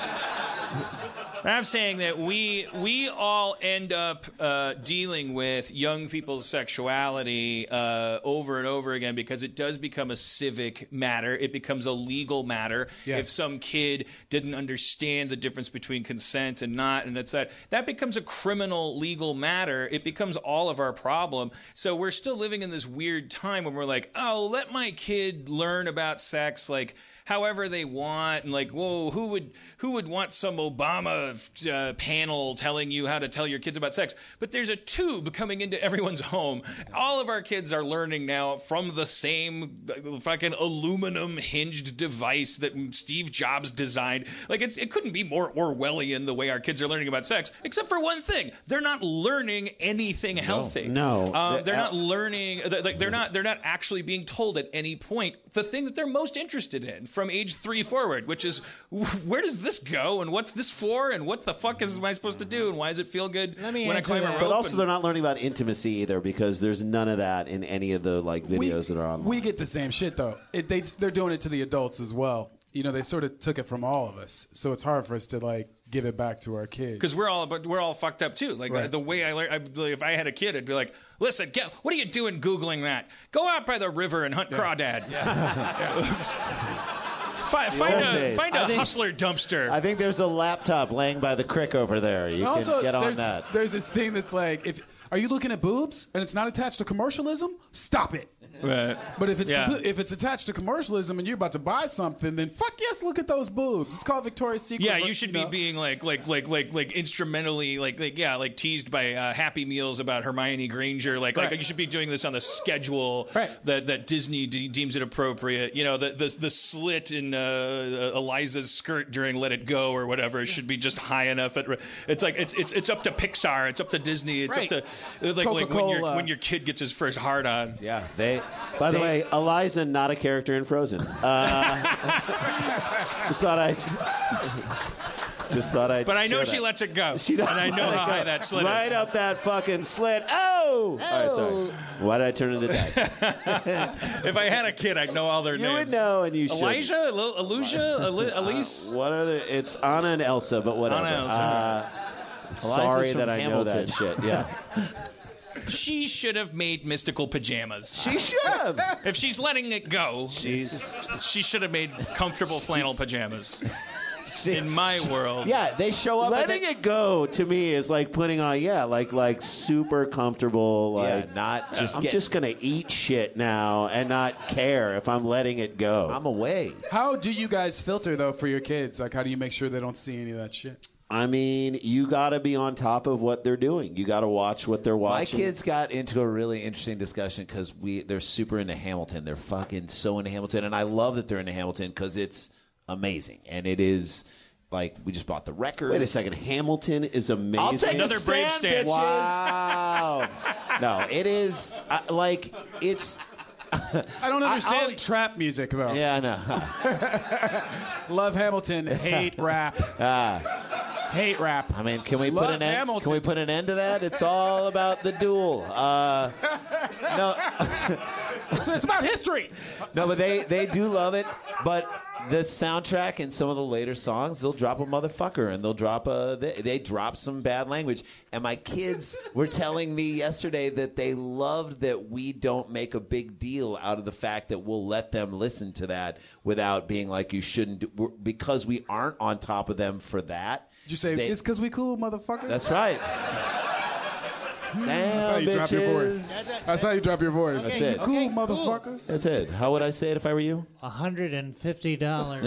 I'm saying that we we all end up uh, dealing with young people's sexuality uh, over and over again because it does become a civic matter. It becomes a legal matter. Yes. If some kid didn't understand the difference between consent and not, and it's that that becomes a criminal legal matter. It becomes all of our problem. So we're still living in this weird time when we're like, oh, let my kid learn about sex like however they want, and like, whoa, who would who would want some Obama uh, panel telling you how to tell your kids about sex? But there's a tube coming into everyone's home. All of our kids are learning now from the same fucking aluminum hinged device that Steve Jobs designed. Like, it's it couldn't be more Orwellian the way our kids are learning about sex, except for one thing: they're not learning anything healthy. No. Um, The- they're not learning. They're, they're not. They're not actually being told at any point the thing that they're most interested in from age three forward, which is where does this go and what's this for and what the fuck is am I supposed to do and why does it feel good Let me when I answer climb a that. rope? But also, and- they're not learning about intimacy either because there's none of that in any of the like videos that are online. We get the same shit though. It, they they're doing it to the adults as well. You know, they sort of took it from all of us, so it's hard for us to like give it back to our kids. Because we're all, but we're all fucked up too. Like Right. the way I learned, I, like, if I had a kid, I'd be like, "Listen, get, what are you doing googling that? Go out by the river and hunt crawdad. Fi- find Okay. a find I a think- hustler dumpster." I think there's a laptop laying by the creek over there. You also, can get on there's, that. there's this thing that's like, if are you looking at boobs and it's not attached to commercialism, stop it. Right. But if it's Yeah. compl- if it's attached to commercialism and you're about to buy something, then fuck yes, look at those boobs. It's called Victoria's Secret. Yeah, but, you should know. be being like, like, like, like, like instrumentally, like, like, yeah, like teased by uh, Happy Meals about Hermione Granger. Like, Right. like you should be doing this on the schedule Right. that that Disney de- deems it appropriate. You know, the the, the slit in uh, Eliza's skirt during Let It Go or whatever should be just high enough. At, it's like it's it's it's up to Pixar. It's up to Disney. It's Right. up to like like when your Coca-Cola. when your kid gets his first hard on. Yeah, they. By the they- way, Eliza, not a character in Frozen. Uh, just thought I. Just thought I. But I know she lets it go, She does and I know let it how go. high that slit right is. up that fucking slit. Oh! All right, sorry. Why did I turn into that? If I had a kid, I'd know all their You names. would know, and you should. Elijah, Elu- Elusia, Eli- Elise. What are the? It's Anna and Elsa, but whatever. Anna and Elsa. Uh, I'm sorry from that I know Hamilton. that shit. Yeah. She should have made mystical pajamas. She should have. If she's letting it go, she's she should have made comfortable flannel pajamas. In my world, Yeah, they show up. Letting and they, it go to me is like putting on, yeah, like like super comfortable. Like Yeah, not just I'm get- just gonna eat shit now and not care if I'm letting it go. I'm away. How do you guys filter though for your kids? Like, how do you make sure they don't see any of that shit? I mean, you got to be on top of what they're doing. You got to watch what they're My watching. kids got into a really interesting discussion because we they're super into Hamilton. They're fucking so into Hamilton, and I love that they're into Hamilton because it's amazing, and it is like we just bought the record. Wait a second, Hamilton is amazing. I'll take Another a brave stand, stand. bitches. Wow. No, it is uh, like it's. I don't understand I'll- trap music though. Yeah, I know. Love Hamilton, hate rap. Hate rap. I mean, can we Love put an end? Hamilton. Can we put an end to that? It's all about the duel. Uh, no, It's, it's about history. no, but they they do love it. But the soundtrack and some of the later songs, they'll drop a motherfucker and they'll drop a they, they drop some bad language. And my kids were telling me yesterday that they loved that we don't make a big deal out of the fact that we'll let them listen to that without being like you shouldn't do, we're- because we aren't on top of them for that. Did you say They- it's because we cool, motherfucker? That's right. Damn, That's how you drop your bitches. voice. That's how you drop your voice. That's it. Cool, Okay, cool. motherfucker. That's it. How would I say it if I were you? one hundred fifty dollars.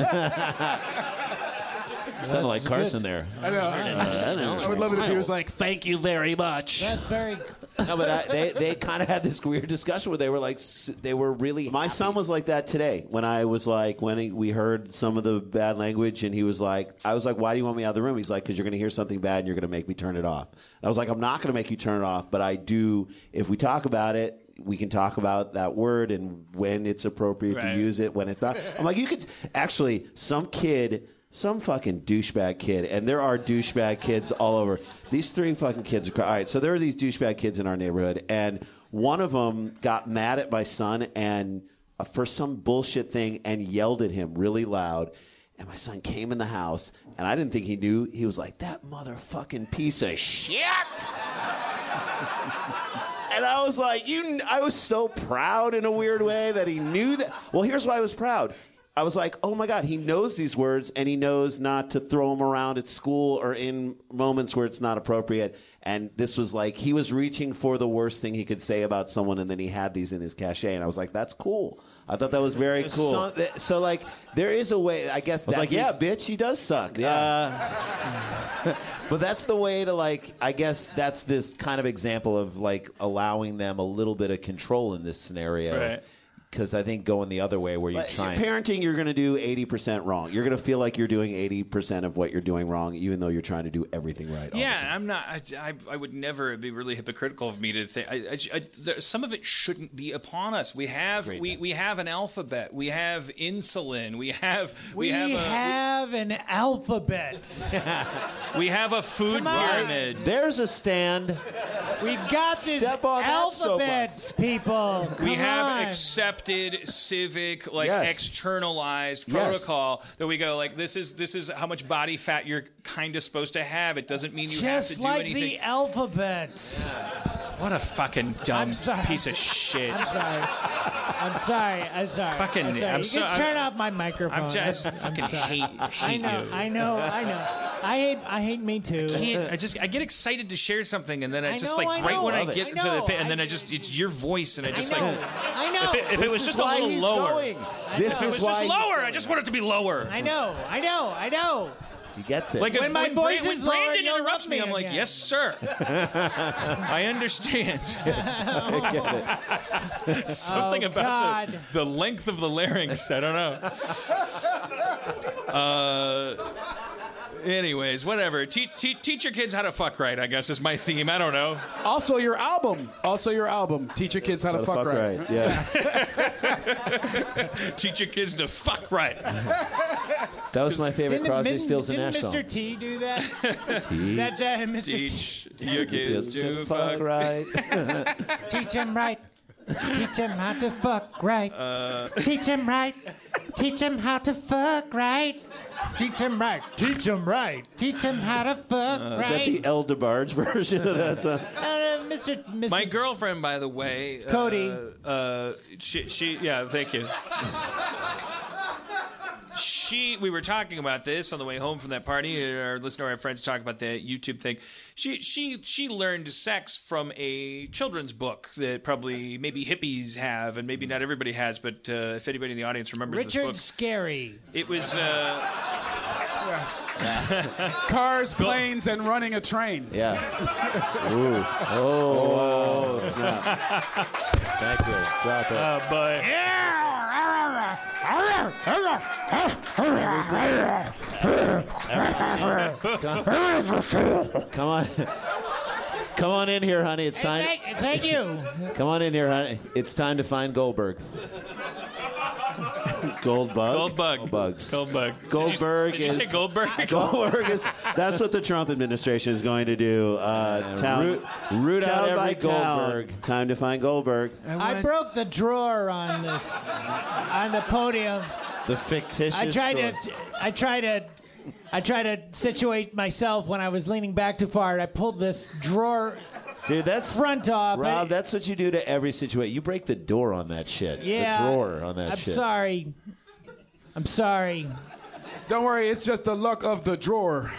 Sounded like Carson there. I know. I would love it if he was like, "Thank you very much." That's very. No, but I, they they kind of had this weird discussion where they were like s- they were really. My happy. son was like that today when I was like, when he, we heard some of the bad language, and he was like, I was like, why do you want me out of the room? He's like, because you're going to hear something bad and you're going to make me turn it off. And I was like, I'm not going to make you turn it off, but I do, if we talk about it, we can talk about that word and when it's appropriate Right. to use it, when it's not. I'm like, you could, actually, some kid, some fucking douchebag kid, and there are douchebag kids all over. These three fucking kids are, cra- all right, so there are these douchebag kids in our neighborhood, and one of them got mad at my son and uh, for some bullshit thing and yelled at him really loud. And my son came in the house, and I didn't think he knew. He was like, that motherfucking piece of shit. And I was like, you. I was so proud in a weird way that he knew that. Well, here's why I was proud. I was like, oh my God, he knows these words, and he knows not to throw them around at school or in moments where it's not appropriate. And this was like, he was reaching for the worst thing he could say about someone, and then he had these in his cachet. And I was like, that's cool. I thought that was very cool. So, th- so like there is a way. I guess I was that's like, yeah, ex- bitch, he does suck. Yeah. Uh, but that's the way to like. I guess that's this kind of example of like allowing them a little bit of control in this scenario. Right. Because I think going the other way where you're But trying. parenting, you're going to do eighty percent wrong. You're going to feel like you're doing eighty percent of what you're doing wrong, even though you're trying to do everything right. all the Yeah, time. I'm not. I, I, I would never it'd be really hypocritical of me to think. I, I, I, there, some of it shouldn't be upon us. We have we, we have an alphabet. We have insulin. We have We, we, have a have an alphabet. we, we have a food Come on. pyramid. There's a stand. We've got this Step on that alphabet, people. We Come have on. accepted civic, like Yes. externalized Yes. protocol that we go like this is this is how much body fat you're kind of supposed to have. It doesn't mean you have to Just do like anything. the alphabet. What a fucking dumb I'm sorry. piece of shit. I'm sorry. I'm sorry. I'm sorry. Fucking- I'm sorry. I'm you so- can turn I'm- off my microphone. I'm just I'm fucking sorry. hate, I hate know. you. I know. I know. I hate. I hate me too. Can't, I just I get excited to share something and then I I just know, like I right know. when I Love it. get I into know. the pit and then I- I just it's your voice and I just I know. like I know. if it, if it was This just is a why little he's lower. going. This If it is was why just he's lower, going. I just want it to be lower. I know. I know. I know. He gets it. Like When if, my when, voice Bra- when is lower, Brandon you'll interrupts love me, me I'm like, again. yes, sir. I understand. Something Oh, about the, God. the length of the larynx. I don't know. Uh, anyways, whatever. Te- te- teach your kids how to fuck right, I guess, is my theme. I don't know. Also, your album. Also, your album. Teach your kids how to The fuck, fuck right. right. Yeah. Teach your kids to fuck right. That was my favorite Didn't, Crosby, didn't, Stills, and didn't Nash Mister song. T do that? that, that Mister T. Teach your kids Just to to fuck fuck right. Teach him right. Teach him how to fuck right. Uh, Teach him right. Teach him how to fuck right. Teach him right. Teach him right. Teach him how to fuck Is that the right. El DeBarge version of that song? Uh, Mister Mister My girlfriend, by the way, Cody. Uh, uh, she, she, yeah, thank you. She, we were talking about this on the way home from that party. Our listener, our friends, talking about the YouTube thing. She, she, she learned sex from a children's book that probably maybe hippies have, and maybe not everybody has. But uh, if anybody in the audience remembers this Richard book, Scary. it was. Uh, Cars, planes, and running a train. Yeah. Ooh. Oh. Oh, snap. Thank you. Drop it. Oh, boy. Come on. Come on in here, honey. It's time. Thank, thank you. Come on in here, honey. It's time to find Goldberg. Goldbug? Goldbug. Goldbug. Goldbug. Goldberg Did you, is. did you say Goldberg? Goldberg is. That's what the Trump administration is going to do. Uh, town, root root out town by every Goldberg. town. Time to find Goldberg. I broke the drawer on this, on the podium. The fictitious. I tried to, story. I tried to, I tried to situate myself when I was leaning back too far. And I pulled this drawer Dude, that's front off. Rob, I- that's what you do to every situation. You break the door on that shit. Yeah, The drawer on that I'm shit. sorry. I'm sorry. Don't worry, it's just the luck of the drawer.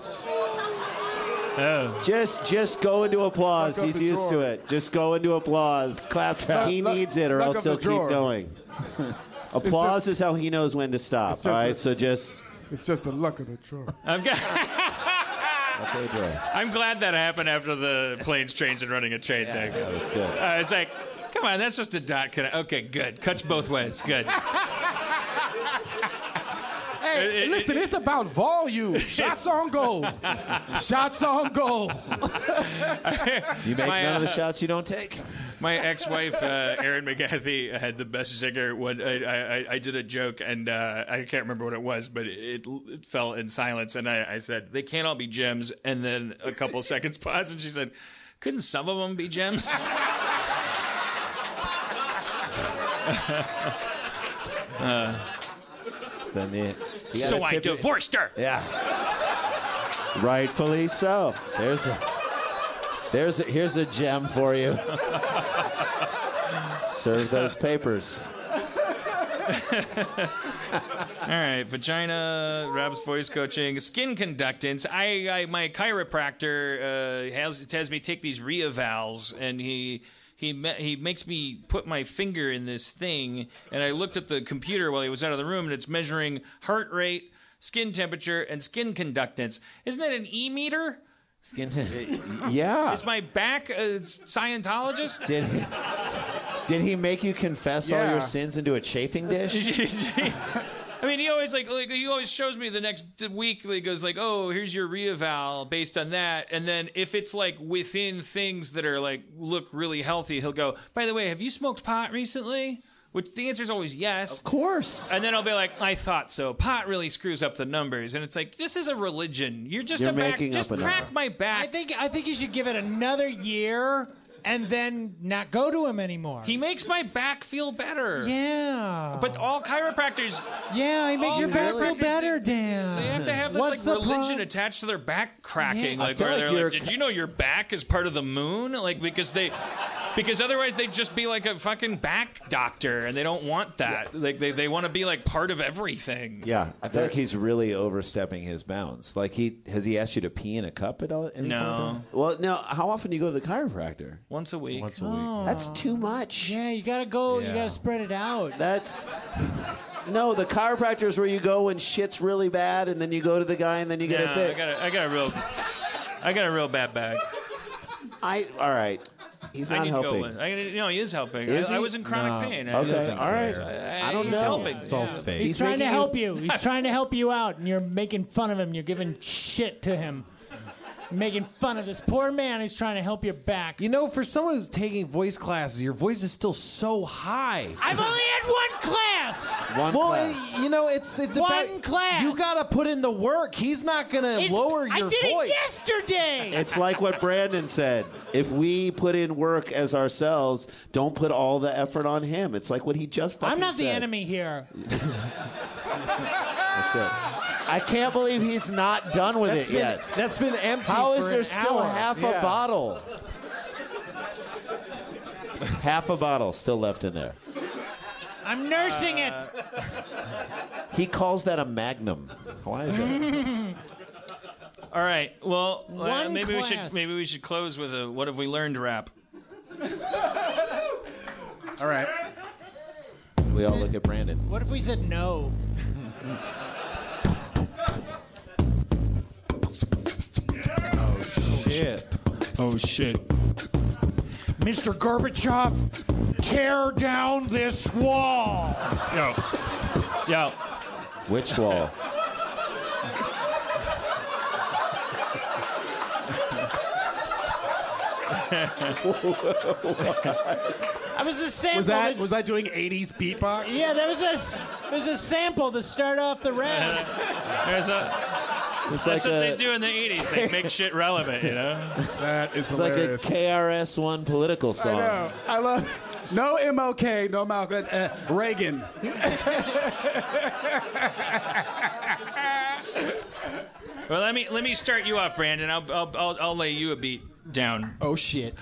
Oh. Just, just go into applause. Luck of He's the used to drawer. it. Just go into applause. Claptrap. He Luck- needs it, or luck else of he'll the keep drawer. going. Applause is how he knows when to stop. just All right, a- so just. It's just the luck of the drawer. I'm, ga- Okay, drawer. I'm glad that happened after the planes, trains, and running a train thing. That was good. Uh, it's like, come on, that's just a dot. Connect. Okay, good. Cuts both ways. Good. Hey, It- it- listen, it's about volume. Shots on goal. Shots on goal. You make My, none of the uh, shots you don't take. My ex-wife, uh, Erin McGathy, had the best zinger when I, I, I did a joke, and uh, I can't remember what it was, but it, it fell in silence, and I, I said, they can't all be gems, and then a couple seconds paused, and she said, couldn't some of them be gems? uh, Then you, you so gotta I tip it- divorced her. Yeah. Rightfully so. There's a. There's a, here's a gem for you. Serve those papers. All right, vagina, Rob's voice coaching, skin conductance. I, I my chiropractor uh, has has me take these reevals, and he he me, he makes me put my finger in this thing, and I looked at the computer while he was out of the room, and it's measuring heart rate, skin temperature, and skin conductance. Isn't that an E meter? Skin t- Yeah. Is my back a Scientologist? Did he, did he make you confess all Yeah. your sins into a chafing dish? I mean, he always like, like he always shows me the next week. He goes like, "Oh, here's your reeval based on that." And then if it's like within things that are like look really healthy, he'll go, "By the way, have you smoked pot recently?" Which the answer is always yes. Of course. And then I'll be like, "I thought so. Pot really screws up the numbers." And it's like, this is a religion. You're just You're a back. making Just up a crack number. my back. I think I think you should give it another year and then not go to him anymore. He makes my back feel better. Yeah. But all chiropractors, yeah, he makes all your back feel chiropractors, better, they- Dan. They have to have this What's like the religion pro- attached to their back cracking, Yeah. I like feel where like they're you're- like, "Did you know your back is part of the moon?" Like because they, because otherwise they'd just be like a fucking back doctor, and they don't want that. Like they, they want to be like part of everything. Yeah. I feel like he's really overstepping his bounds. Like he has he asked you to pee in a cup at all? Any point in No, time? Well, now, how often do you go to the chiropractor? once a week. Once a week. Oh. That's too much. Yeah, you gotta go. You Yeah. gotta spread it out. That's. No, the chiropractor is where you go when shit's really bad, and then you go to the guy, and then you get Yeah, it I fixed. got a, I got a real, I got a real bad back. I. All right. He's I not need helping. to go in. I, no, he is helping. Is I, I he? was in chronic No. pain. Okay, doesn't all right. care. I, I don't he's know. helping. It's all Yeah. fake. He's, He's trying to making help you- you. He's trying to help you out, and you're making fun of him. You're giving shit to him. Making fun of this poor man who's trying to help your back. You know, for someone who's taking voice classes, your voice is still so high. I've only had one class. One Well, class. you know, it's it's One about class. you got to put in the work. He's not gonna It's- lower your I did voice. it yesterday. It's like what Brandon said. If we put in work as ourselves, don't put all the effort on him. It's like what he just fucking I'm not the said. enemy here. That's it. I can't believe he's not done with That's it been, yet. that's been empty. How is for there an still hour. half Yeah. a bottle? Half a bottle still left in there. I'm nursing it. He calls that a magnum. Why is that? All right. Well, uh, One maybe we should class. maybe we should close with a "What have we learned?" rap. All right. We all look at Brandon. What if we said no? shit. Oh shit. Mister Gorbachev, tear down this wall. Yo. Yo. Which wall? I was a sample. Was that It's- was I doing eighties beatbox? Yeah, there was a there's a sample to start off the rap. There's a. It's That's like what a, they do in the eighties. They make shit relevant, you know? That is It's like a hilarious. K R S One political I song. know. I love. No M L K, no Malcolm. Uh, Reagan. Well, let me let me start you off, Brandon. I'll I'll I'll, I'll lay you a beat down. Oh shit.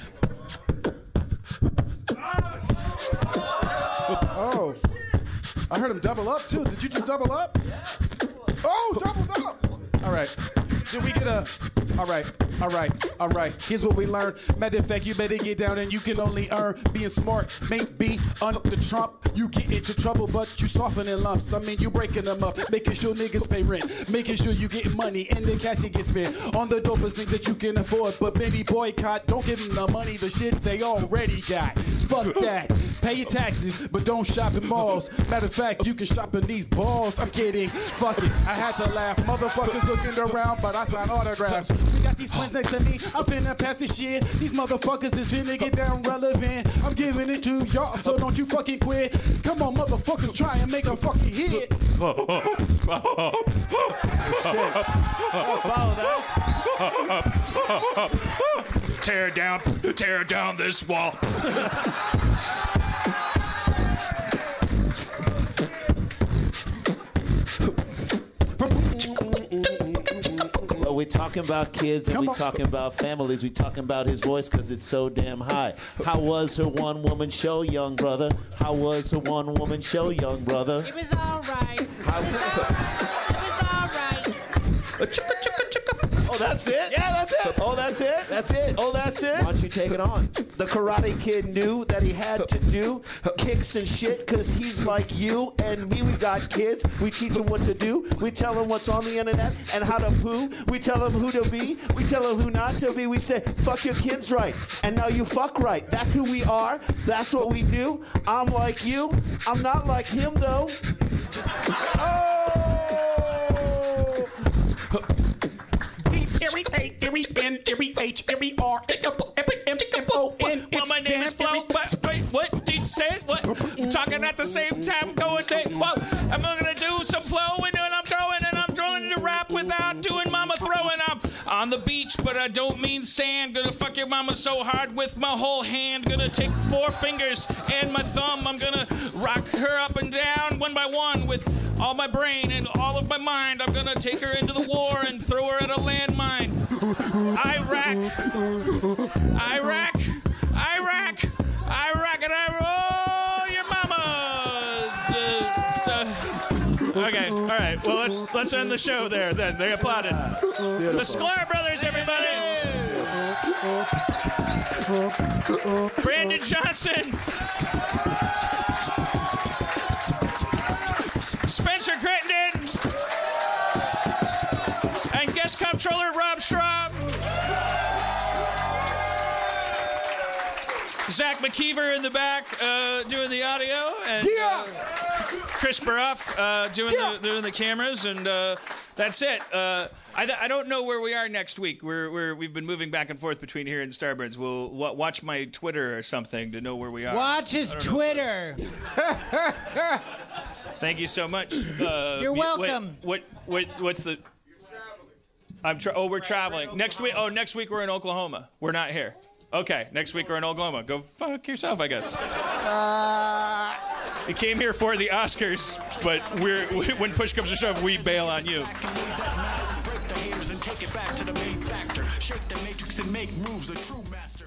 Oh, I heard him double up too. Did you just double up? Oh, doubled up. All right. Did we get a? All right, all right, all right. Here's what we learned. Matter of fact, you better get down and you can only earn being smart. Maybe under Trump, you get into trouble, but you softening lumps. I mean, you breaking them up, making sure niggas pay rent, making sure you get money and the cash you get spent on the dopest things that you can afford. But maybe boycott, don't give them the money, the shit they already got. Fuck that. Pay your taxes, but don't shop in malls. Matter of fact, you can shop in these balls. I'm kidding. Fuck it. I had to laugh. Motherfuckers looking around, but I signed autographs. We got these twins next to me. I'm finna pass this shit. These motherfuckers is finna get down relevant. I'm giving it to y'all, so don't you fucking quit. Come on, motherfuckers, try and make a fucking hit. Follow that. Tear down, tear down this wall. Well, we talking about kids and Come we on. talking about families. We talking about his voice because it's so damn high. How was her one woman show, young brother? How was her one woman show, young brother? It was all right. How- It was all right. It was all right. Oh, that's it? Yeah, that's it. Oh, that's it? That's it. Oh, that's it? Why don't you take it on? The Karate Kid knew that he had to do kicks and shit because he's like you and me. We got kids. We teach them what to do. We tell them what's on the internet and how to poo. We tell them who to be. We tell them who not to be. We say, fuck your kids right. And now you fuck right. That's who we are. That's what we do. I'm like you. I'm not like him, though. Oh! Erie A, Erie N, Erie H, Erie R, M O N. Well, my name is Flo. But wait, what did you say? What? Talking at the same time, going to. Well, I'm gonna do some flowing, and I'm throwing, and I'm throwing to rap without doing mama throwing. I'm on the beach, but I don't mean sand. Gonna fuck your mama so hard with my whole hand. Gonna take four fingers and my thumb. I'm gonna rock her up and down one by one with all my brain and all of my mind. I'm gonna take her into the war and throw her at a landmine. Iraq, Iraq, Iraq, Iraq, and I roll your mama. Uh, uh, okay, all right. Well, let's let's end the show there. Then they applauded. The Sklar Brothers, everybody. Brandon Johnson. Spencer Crittenden. And guest comptroller Rob Schraub. Zach McKeever in the back uh, doing the audio. And, Yeah. uh, Chris Baruff uh, doing, Yeah. the, doing the cameras. And uh, that's it. Uh, I, th- I don't know where we are next week. We're, we're, we've been moving back and forth between here and Starburns. We'll w- watch my Twitter or something to know where we are. Watch his Twitter. Thank you so much. Uh, You're wait, welcome. What, what, what's the... I'm tra- oh, we're traveling. Next week, oh, next week we're in Oklahoma. We're not here. Okay, next week we're in Oklahoma. Go fuck yourself, I guess. Uh, You came here for the Oscars, but we're when push comes to shove, we bail on you. Break the haters and take it back to the main factor. Shake the matrix and make moves. A true master.